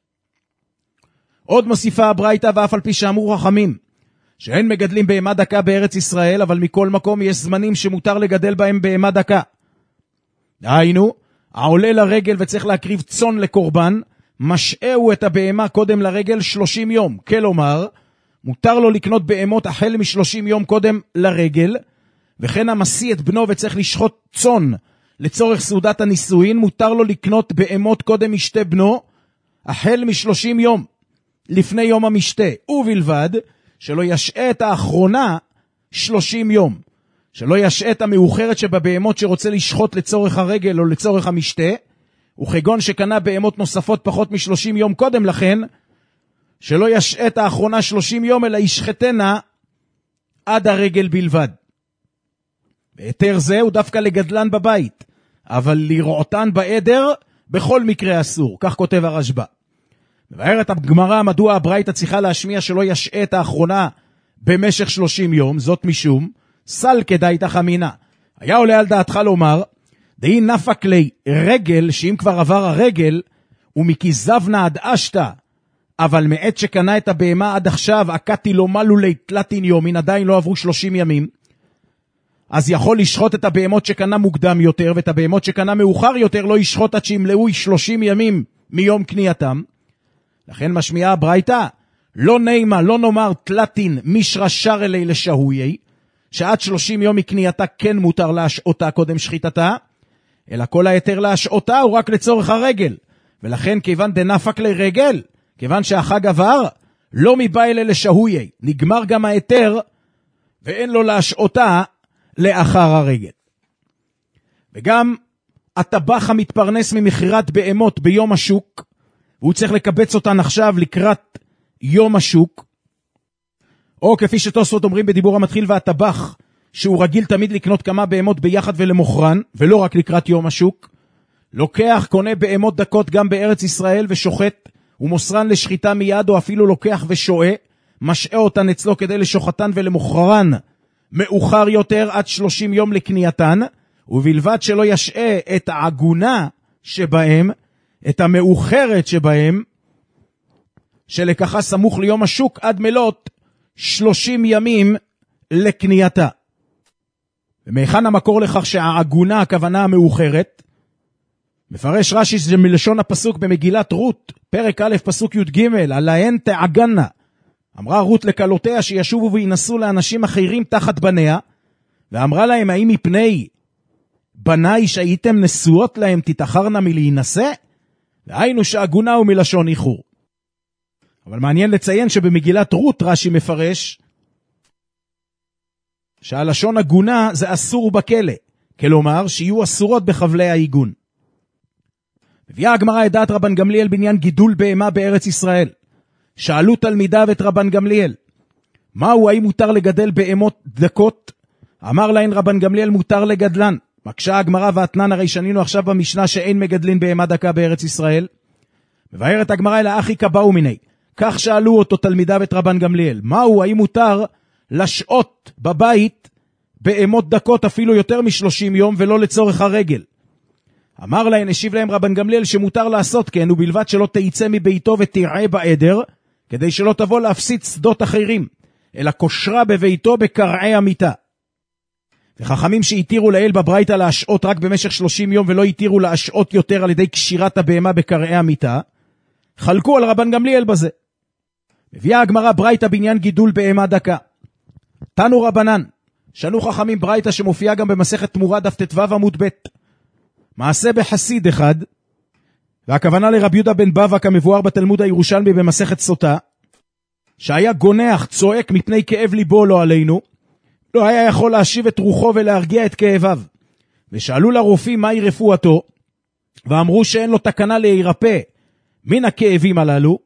עוד מוסיפה הברייתא, ואף על פי שאמרו חכמים שאין מגדלים בהמה דקה בארץ ישראל, אבל מכל מקום יש זמנים שמותר לגדל בהם בהמה דקה. דהיינו, העולה לרגל וצריך להקריב צאן לקורבן, משאהו את הבהמה קודם לרגל שלושים יום, כלומר, מותר לו לקנות בהמות החל מ-שלושים יום קודם לרגל, וכן המשיא את בנו וצריך לשחוט צאן לצורך סעודת הנישואין, מותר לו לקנות בהמות קודם משתה בנו, החל מ-שלושים יום לפני יום המשתה, ובלבד שלא ישעה את האחרונה שלושים יום, שלא ישעה את המאוחרת שבבהמות שרוצה לשחוט לצורך הרגל או לצורך המשתה, וכגון שקנה בהמות נוספות פחות מ-שלושים יום קודם לכן, שלא ישעה את האחרונה שלושים יום, אלא ישחטנה עד הרגל בלבד. בהיתר זה הוא דווקא לגדלן בבית, אבל לרעותן בעדר בכל מקרה אסור, כך כותב הרשב"א. מבארת הגמרא מדוע הברייתא צריכה להשמיע שלא ישעה את האחרונה במשך שלושים יום, זאת משום סל כדאי תחמינה. היה עולה על דעתך לומר, דהי נפק לי רגל, שאם כבר עבר הרגל, ומכיזבנה עד אשתה, אבל מעת שקנה את הבהמה עד עכשיו, עקתי לו מלו ליתלתין יומין, עדיין לא עברו שלושים ימים, אז יכול לשחוט את הבהמות שקנה מוקדם יותר, ואת הבהמות שקנה מאוחר יותר לא ישחוט עד שימלאו שלושים ימים מיום קנייתם. לכן משמיעה הברייתא, לא נימה, לא נאמר תלתין מישרא שר אלי לשהויי, שעד שלושים יום מקנייתה כן מותר להשעותה קודם שחיטתה, אלא כל היתר להשעותה הוא רק לצורך הרגל. ולכן כיוון דנפק לרגל, כיוון שהחג עבר, לא מבא אלה לשהויי, נגמר גם היתר, ואין לו להשעותה לאחר הרגל. וגם הטבח המתפרנס ממחירת בהמות ביום השוק, הוא צריך לקבץ אותן עכשיו לקראת יום השוק, או כפי שתוספות אומרים בדיבור המתחיל והטבח, שהוא רגיל תמיד לקנות כמה בהמות ביחד ולמוכרן, ולא רק לקראת יום השוק, לוקח, קונה בהמות דקות גם בארץ ישראל ושוחט, ומוסרן לשחיטה מיד, או אפילו לוקח ושועה, משעה אותן אצלו כדי לשוחטן ולמוכרן מאוחר יותר עד שלושים יום לקנייתן, ובלבד שלא ישעה את העגונה שבהם, את המאוחרת שבהם, שלקחה סמוך ליום השוק עד מלות שלושים ימים לקנייתה. ומהיכן המקור לכך שהעגונה, הכוונה המאוחרת? מפרש רש"י שזה מלשון הפסוק במגילת רות, פרק א' פסוק י"ג, עליהן תעגנה. אמרה רות לקלותיה שישובו וינסו לאנשים אחרים תחת בניה, ואמרה להם, האם מפני בניי שהייתם נשואות להם תתאחרנה מלהינשא? והיינו שעגונה הוא מלשון איחור. אבל מעניין לציין שבמגילת רות רש"י מפרש שהלשון עגונה זה אסור בכלא, כלומר שיהיו אסורות בחבלי העיגון. מביאה הגמרא את דעת רבן גמליאל בעניין גידול בהמה בארץ ישראל. שאלו תלמידיו את רבן גמליאל, מהו, האם מותר לגדל בהמות דקות? אמר להן רבן גמליאל, מותר לגדלן. מקשה הגמרא ואתנן, הרי שנינו עכשיו במשנה שאין מגדלין בהמה דקה בארץ ישראל. מבארת הגמרא אלא אחי קבאו מיני. כך שאלו אותו תלמידיו את רבן גמליאל, מהו, האם מותר לשעות בבית בהמות דקות אפילו יותר משלושים יום ולא לצורך הרגל? אמר להן, השיב להם רבן גמליאל שמותר לעשות כן, ובלבד שלא תיצא מביתו ותרעה בעדר, כדי שלא תבוא להפסיד שדות אחרים, אלא כושרה בביתו בקרעי המיטה. וחכמים שהתירו לאל בברייתא להשעות רק במשך שלושים יום, ולא התירו להשעות יותר על ידי קשירת הבהמה בקרעי המיטה, חלקו על רבן גמליאל בזה. מביאה הגמרא ברייתא בעניין גידול בהמה דקה. תנו רבנן, שנו חכמים ברייתא שמופיעה גם במסכת תמורה דף ט"ו עמוד ב'. מעשה בחסיד אחד, והכוונה לרבי יהודה בן בבא כמבואר בתלמוד הירושלמי במסכת סוטה, שהיה גונח, צועק מפני כאב ליבו לא עלינו, לא היה יכול להשיב את רוחו ולהרגיע את כאביו. ושאלו לרופאים מהי רפואתו, ואמרו שאין לו תקנה להירפא מן הכאבים הללו,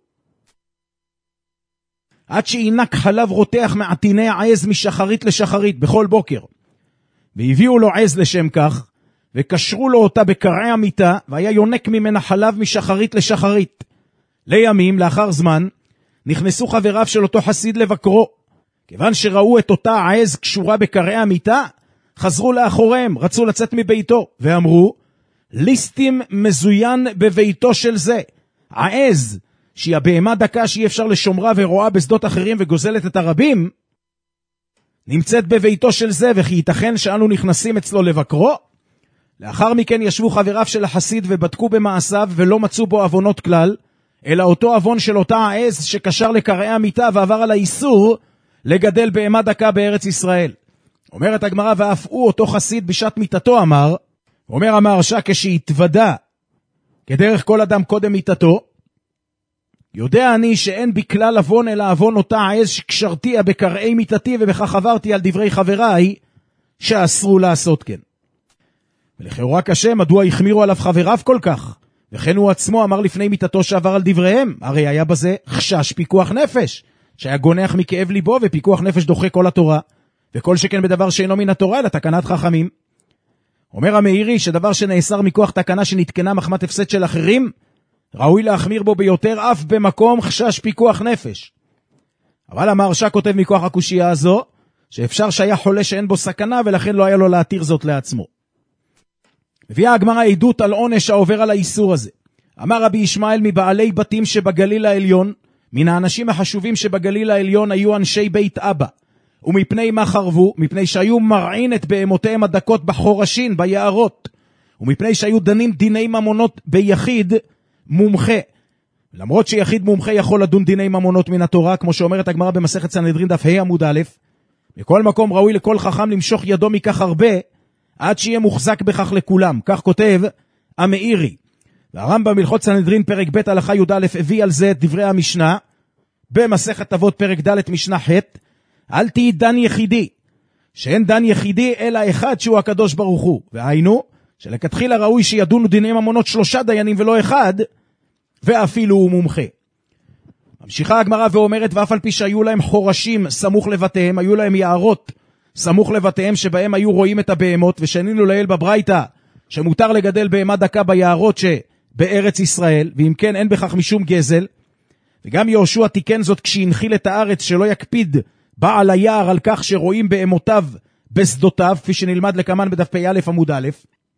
עד שעינק חלב רותח מעטיני העז משחרית לשחרית בכל בוקר. והביאו לו עז לשם כך, וקשרו לו אותה בקרעי המיטה, והיה יונק ממנה חלב משחרית לשחרית. לימים, לאחר זמן, נכנסו חבריו של אותו חסיד לבקרו. כיוון שראו את אותה העז קשורה בקרעי המיטה, חזרו לאחוריהם, רצו לצאת מביתו, ואמרו, ליסטים מזוין בביתו של זה. העז, שהיא הבהמה דקה שאי אפשר לשומרה ורואה בשדות אחרים וגוזלת את הרבים, נמצאת בביתו של זה, וכי ייתכן שאנו נכנסים אצלו לבקרו. לאחר מכן ישבו חבריו של החסיד ובדקו במעשיו ולא מצאו בו אבונות כלל, אלא אותו אבון של אותה העז שקשר לקרעי המיטה ועבר על האיסור לגדל בהמה דקה בארץ ישראל. אומרת הגמרא, ואף הוא אותו חסיד בשעת מיתתו אמר, אומר המהרש"א, כשהתוודע כדרך כל אדם קודם מיתתו, יודע אני שאין בכלל אבון אלא אבון אותה העז שקשרתיה בקרעי מיתתי, ובכך עברתי על דברי חבריי שאסרו לעשות כן. ולכאורה קשה, מדוע החמירו עליו חבריו כל כך? וכן הוא עצמו אמר לפני מיתתו שעבר על דבריהם, הרי היה בזה חשש פיקוח נפש, שהיה גונח מכאב ליבו, ופיקוח נפש דוחה כל התורה, וכל שכן בדבר שאינו מן התורה, אלא תקנת חכמים. אומר המאירי שדבר שנאסר מכוח תקנה שנתקנה מחמת הפסד של אחרים, ראוי להחמיר בו ביותר אף במקום חשש פיקוח נפש. אבל המהרש"א כותב מכוח הקושייה הזו, שאפשר שהיה חולה שאין בו סכנה, ולכן לא היה לו להתיר זאת לעצמו. הביאה הגמרא עדות על עונש העובר על האיסור הזה. אמר רבי ישמעאל, מבעלי בתים שבגליל העליון, מן האנשים החשובים שבגליל העליון היו אנשי בית אבא. ומפני מה חרבו? מפני שהיו מרעין את בהמותיהם הדקות בחורשים, ביערות. ומפני שהיו דנים דיני ממונות ביחיד מומחה. למרות שיחיד מומחה יכול לדון דיני ממונות מן התורה, כמו שאומרת הגמרא במסכת סנהדרין דף ה' עמוד א', בכל מקום ראוי לכל חכם למשוך ידו מכך הרבה, עד שיהיה מוחזק בכך לכולם. כך כותב המאירי. והרמב"ם בהלכות סנהדרין פרק ב' הלכה י"א הביא על זה את דברי המשנה, במסכת אבות פרק ד' משנה ח', אל תהי דן יחידי, שאין דן יחידי אלא אחד שהוא הקדוש ברוך הוא. והיינו, שלכתחילה ראוי שידונו דיני ממונות שלושה דיינים ולא אחד, ואפילו הוא מומחה. ממשיכה הגמרא ואומרת, ואף על פי שהיו להם חורשים סמוך לבתיהם, היו להם יערות סמוך לבתיהם שבהם היו רואים את הבהמות, ושנינו לאל בברייתא שמותר לגדל בהמה דקה ביערות שבארץ ישראל, ואם כן אין בכך משום גזל. וגם יהושע תיקן זאת כשהנחיל את הארץ שלא יקפיד בעל היער על כך שרואים בהמותיו בשדותיו, כפי שנלמד לקמן בדף פ"א עמוד א'.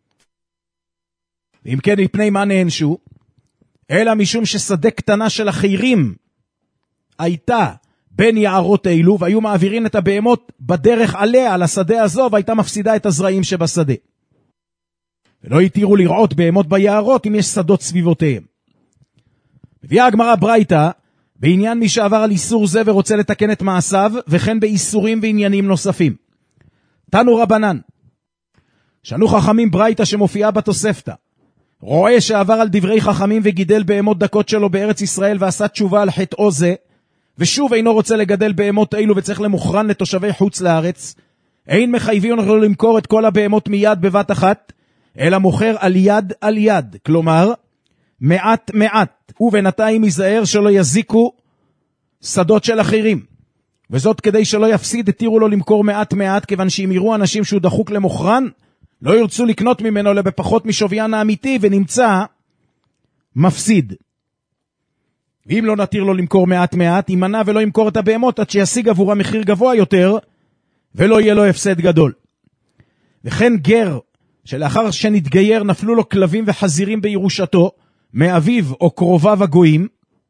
ואם כן מפני מה נענשו? אלא משום ששדה קטנה של החירים הייתה בין יערות אלו, והיו מעבירים את הבהמות בדרך עליה, על השדה הזו, והייתה מפסידה את הזרעים שבשדה. ולא התירו לרעות בהמות ביערות אם יש שדות סביבותיהם. מביאה הגמרא ברייתא בעניין מי שעבר על איסור זה ורוצה לתקן את מעשיו, וכן באיסורים ועניינים נוספים. תנו רבנן, שנו חכמים ברייתא שמופיעה בתוספתא, רואה שעבר על דברי חכמים וגידל בהמות דקות שלו בארץ ישראל ועשה תשובה על חטאו זה, ושוב אינו רוצה לגדל בהמות אילו וצריך למוכרן לתושבי חוץ לארץ, אין מחייבים לו למכור את כל הבהמות מיד בבת אחת, אלא מוכר על יד על יד, כלומר מעט מעט, ובינתיים ייזהר שלא יזיקו שדות של אחרים, וזאת כדי שלא יפסיד, התירו לו למכור מעט מעט, כיוון שאם יראו אנשים שהוא דחוק למוכרן, לא ירצו לקנות ממנו לבפחות משוויין האמיתי, ונמצא מפסיד. ואם לא נתיר לו למכור מעט מעט, יימנע ולא ימכור את הבהמות עד שישיג עבור המחיר גבוה יותר, ולא יהיה לו הפסד גדול. וכן גר שלאחר שנתגייר נפלו לו כלבים וחזירים בירושתו, מאביו או קרוביו הגויים,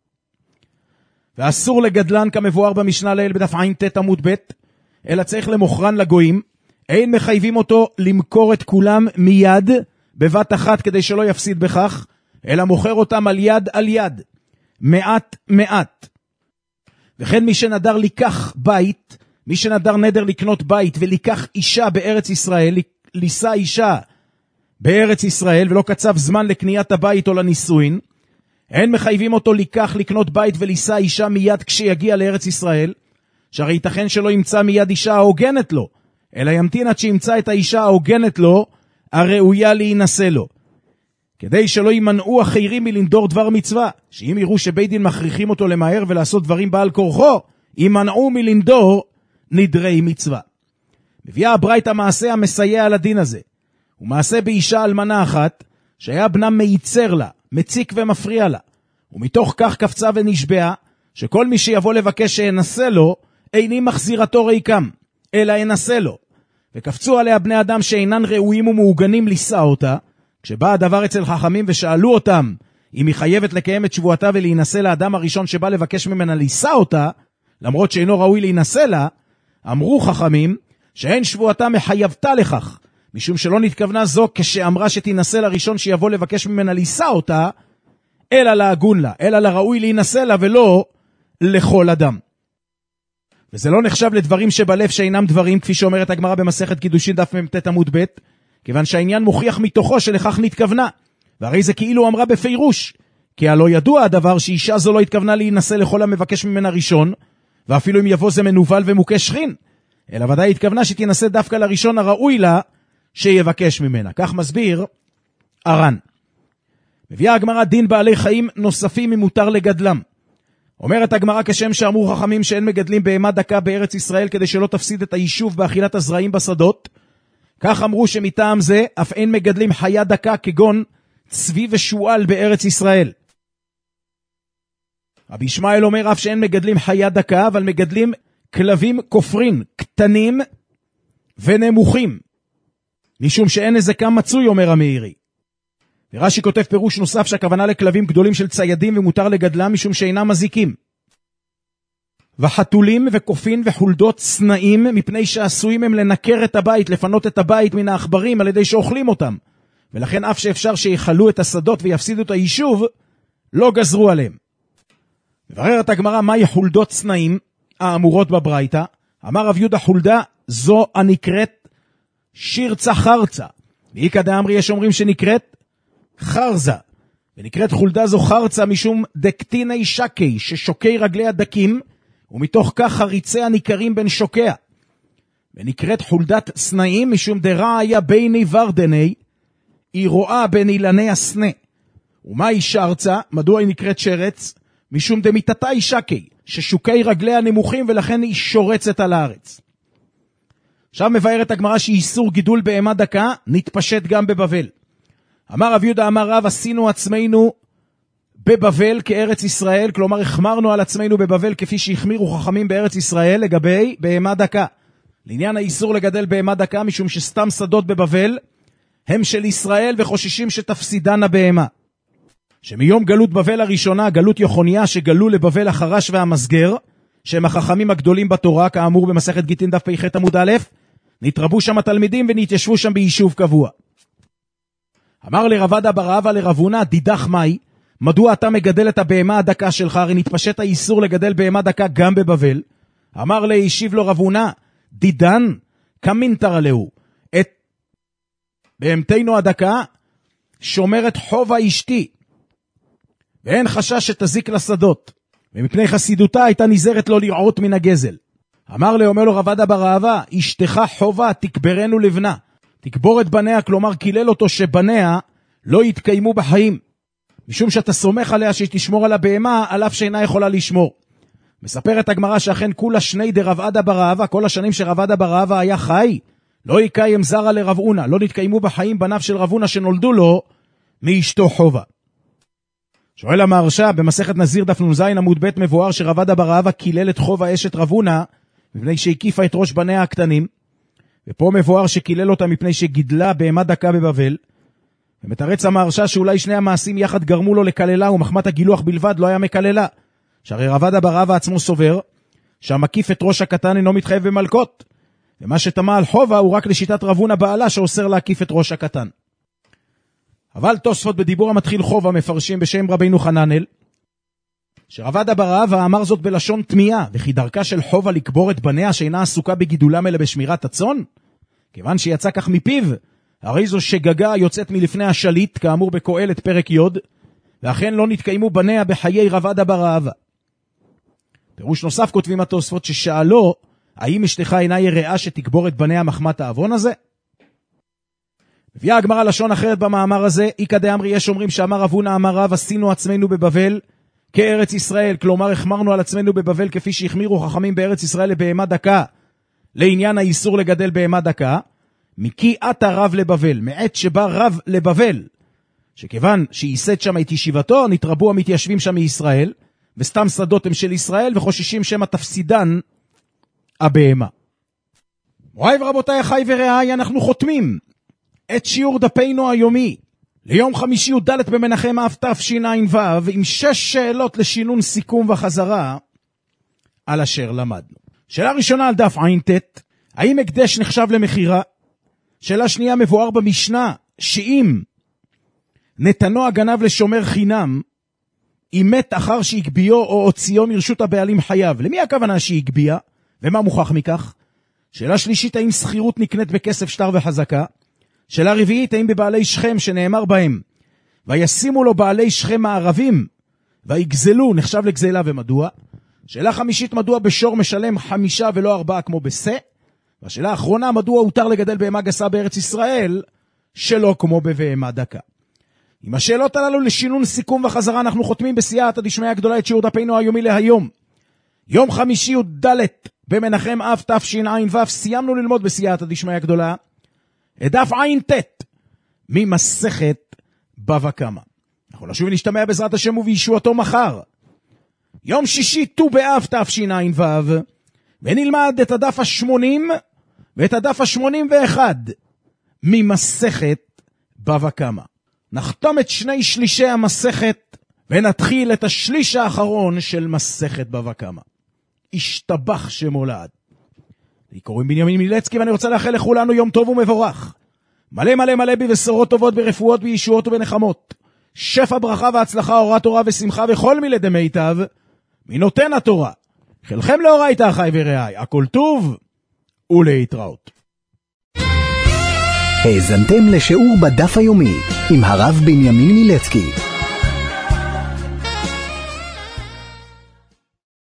ואסור לגדלן כמבואר במשנה לעיל בדף ע"ט עמוד ב', אלא צריך למוכרן לגויים, אין מחייבים אותו למכור את כולם מיד בבת אחת כדי שלא יפסיד בכך, אלא מוכר אותם על יד על יד, מעט מעט. וכן מי שנדר לקח בית, מי שנדר נדר לקנות בית ולקח אישה בארץ ישראל, לישא אישה בארץ ישראל ולא קצב זמן לקניית הבית או לנישואין, אין מחייבים אותו לקח לקנות בית ולישא אישה מיד כשיגיע לארץ ישראל, שהרי ייתכן שלא ימצא מיד אישה ההוגנת לו, אלא ימתין עד שימצא את האישה ההוגנת לו, הראויה להינשא לו. כדי שלא יימנעו אחרים מלנדור דבר מצווה, שאם יראו שבית דין מכריחים אותו למהר ולעשות דברים בעל כורחו, יימנעו מלנדור נדרי מצווה. מביאה הברייתא מעשה המסייע על הדין הזה, ומעשה באישה אלמנה אחת, שהיה בנה מייצר לה, מציק ומפריע לה, ומתוך כך קפצה ונשבעה, שכל מי שיבוא לבקש שינסה לו, איני מחזירתו ריקם, אלא ינסה לו. וקפצו עליה בני אדם שאינן ראויים ומעוגנים לישא אותה, כשבא הדבר אצל חכמים ושאלו אותם, אם היא חייבת לקיים את שבועתה ולהינשא לאדם הראשון שבא לבקש ממנה לישא אותה, למרות שאינו ראוי להינשא לה, אמרו חכמים, שאין שבועתה מחייבתה לכך, משום שלא נתכוונה זו כשאמרה שתינשא לראשון שיבוא לבקש ממנה לישא אותה, אלא להגון לה, אלא לראוי להינשא לה ולא לכל אדם. וזה לא נחשב לדברים שבלב שאינם דברים, כפי שאומרת הגמרא במסכת קידושין דף מ"ט עמוד ב', כיוון שהעניין מוכיח מתוכו שלכך נתכוונה, והרי זה כאילו אמרה בפירוש, כי הלא ידוע הדבר שאישה זו לא התכוונה להינשא לכל המבקש ממנה ראשון, ואפילו אם יבוא זה מנובל ומוכה שכין, אלא ודאי התכוונה שתינשא דווקא לראשון הראוי לה שיבקש ממנה. כך מסביר ארן. מביאה הגמרא דין בעלי חיים נוספים אם מותר לגדלם. אומרת הגמרא כשם שאמרו חכמים שאין מגדלים בהמה דקה בארץ ישראל כדי שלא תפסיד את היישוב באכילת הזרעים בשדות, כך אמרו שמטעם זה אף אין מגדלים חיה דקה כגון צבי ושואל בארץ ישראל. רבי ישמעאל אומר אף שאין מגדלים חיה דקה, אבל מגדלים כלבים כופרין, קטנים ונמוכים, משום שאין נזקם מצוי, אומר המאירי. ורש"י כותב פירוש נוסף שהכוונה לכלבים גדולים של ציידים ומותר לגדלם משום שאינם מזיקים. וחתולים וקופין וחולדות צנאים מפני שעשויים הם לנקר את הבית, לפנות את הבית מן האחברים על ידי שאוכלים אותם. ולכן אף שאפשר שיחלו את השדות ויפסידו את היישוב, לא גזרו עליהם. מבררת הגמרא מהי חולדות צנאים האמורות בברייתא. אמר רב יהודה חולדה זו הנקראת שירצה חרצה. ואיקא דאמרי יש אומרים שנקראת חרזה. ונקראת חולדה זו חרצה משום דקטיני שקי, ששוקי רגלי הדקים, ומתוך כך חריצי הניכרים בין שוקיה. ונקראת חולדת סנאים משום דרעיה ביני ורדני, היא רואה בין אילני הסנה. ומה היא שרצה? מדוע היא נקראת שרץ? משום דמיתתה היא שקי, ששוקי רגליה נמוכים ולכן היא שורצת על הארץ. עכשיו מבארת הגמרא שאיסור גידול בהמה דקה נתפשט גם בבבל. אמר רב יהודה אמר רב, עשינו עצמנו בבבל כארץ ישראל, כלומר החמרנו על עצמנו בבבל כפי שהחמירו חכמים בארץ ישראל לגבי בהמה דקה. לעניין האיסור לגדל בהמה דקה, משום שסתם שדות בבבל הם של ישראל וחוששים שתפסידן הבהמה. שמיום גלות בבל הראשונה, גלות יוחניה שגלו לבבל החרש והמסגר, שהם החכמים הגדולים בתורה, כאמור במסכת גיטין דף פ"ח עמוד א', נתרבו שם התלמידים ונתיישבו שם ביישוב קבוע. אמר לרבדה בר אבא לרבונה, דידך מאי, מדוע אתה מגדל את הבהמה הדקה שלך? הרי נתפשט האיסור לגדל בהמה דקה גם בבבל. אמר לי, השיב לו רבונה, דידן, כמינתר עליהו, את בהמתנו הדקה שומרת חובה אשתי, ואין חשש שתזיק לשדות, ומפני חסידותה הייתה נזהרת לא לרעות מן הגזל. אמר לי, אומר לו רבדה בר אבא, אשתך חובה תקברנו לבנה, תקבור את בניה, כלומר קילל אותו שבניה לא יתקיימו בחיים, משום שאתה סומך עליה שתשמור על הבהמה, על אף שאינה יכולה לשמור. מספרת הגמרא שאכן כולה שני דרב עדה בר אבא, כל השנים שרב עדה בר אבא היה חי, לא יקיים זרע לרב אונה, לא נתקיימו בחיים בניו של רב אונה שנולדו לו מאשתו חובה. שואל המהרש"א במסכת נזיר דף נ"ז עמוד ב' מבואר שרב עדה בר אבא קילל את חובה אשת רב אונה מפני שהקיפה את ראש בניה הקטנים, ופה מבואר שקילל אותה מפני שגידלה בהמה דקה בבבל, ומתרץ המהרש"א שאולי שני המעשים יחד גרמו לו לקללה, ומחמת הגילוח בלבד לא היה מקללה, שהרי רב עדה בר אבא עצמו סובר שהמקיף את ראש הקטן אינו מתחייב במלכות, ומה שתמה על חובה הוא רק לשיטת רב אונה בעלה שאוסר להקיף את ראש הקטן. אבל תוספות בדיבור המתחיל חובה מפרשים בשם רבינו חננאל, שרב עדה בר אבא אמר זאת בלשון תמיהה, וכי דרכה של חובה לקבור את בניה שאינה עסוקה בגידולם אלא בשמירת הצאן, כיוון שיצא כך מפיו, הרי זו שגגה יוצאת מלפני השליט, כאמור בקהלת פרק י', ואכן לא נתקיימו בניה בחיי רב עדה בר אבא. פירוש נוסף כותבים התוספות ששאלו, האם אשתך אינה יראה שתקבור את בניה מחמת העוון הזה? מביאה הגמרא לשון אחרת במאמר הזה, איקא דאמרי, יש אומרים שאמר רב הונא אמר רב, עשינו עצמנו בבבל כארץ ישראל, כלומר החמרנו על עצמנו בבבל כפי שהחמירו חכמים בארץ ישראל לבהמה דקה, לעניין האיסור לגדל בהמה דקה, מכי עתה רב לבבל, מעת שבא רב לבבל, שכיוון שייסד שם את ישיבתו, נתרבו המתיישבים שם מישראל, וסתם שדות הם של ישראל, וחוששים שמא תפסידן הבהמה. מוריי ורבותיי, אחי ורעיי, אנחנו חותמים את שיעור דפינו היומי ליום חמישי י"ד במנחם אב תשע"ו עם שש שאלות לשינון סיכום וחזרה על אשר למדנו. שאלה ראשונה על דף ע"ט, האם הקדש נחשב למחירה? שאלה שנייה, מבואר במשנה שאם נתנו הגנב לשומר חינם, אם מת אחר שהגביו או הוציאו מרשות הבעלים חייב, למי הכוונה שהגביע ומה מוכח מכך? שאלה שלישית, האם שכירות נקנית בכסף שטר וחזקה? שאלה רביעית, האם בבעלי שכם שנאמר בהם וישימו לו בעלי שכם הערבים ויגזלו נחשב לגזלה ומדוע? שאלה חמישית, מדוע בשור משלם חמישה ולא ארבעה כמו בסה? והשאלה האחרונה, מדוע הותר לגדל בהמה גסה בארץ ישראל שלא כמו בבהמה דקה? עם השאלות הללו לשינון סיכום וחזרה אנחנו חותמים בסייעתא דשמיא הגדולה את שיעור דפינו היומי להיום, יום חמישי י"ד במנחם אב תשע"ו. סיימנו ללמוד בסייעתא דשמיא הגדולה את דף ע"ט ממסכת בבא קמא. אנחנו נשוב ונשתמע בעזרת השם ובישועתו מחר, יום שישי ט"ו באב תשע"ו, ונלמד את הדף השמונים ואת הדף השמונים ואחד ממסכת בבא קמא. נחתום את שני שלישי המסכת ונתחיל את השליש האחרון של מסכת בבא קמא. השתבח שמולד. לי קוראים בנימין מילצקי, ואני רוצה לאחל לכולנו יום טוב ומבורך, מלא מלא מלא בבשורות טובות, ברפואות, בישועות ובנחמות, שפע ברכה והצלחה, אורת תורה ושמחה וכל מילי דמיטב מנותן התורה. חלכם לאורייתא אחי ורעיי, הכל טוב ולהתראות. האזנתם לשיעור בדף היומי עם הרב בנימין מילצקי.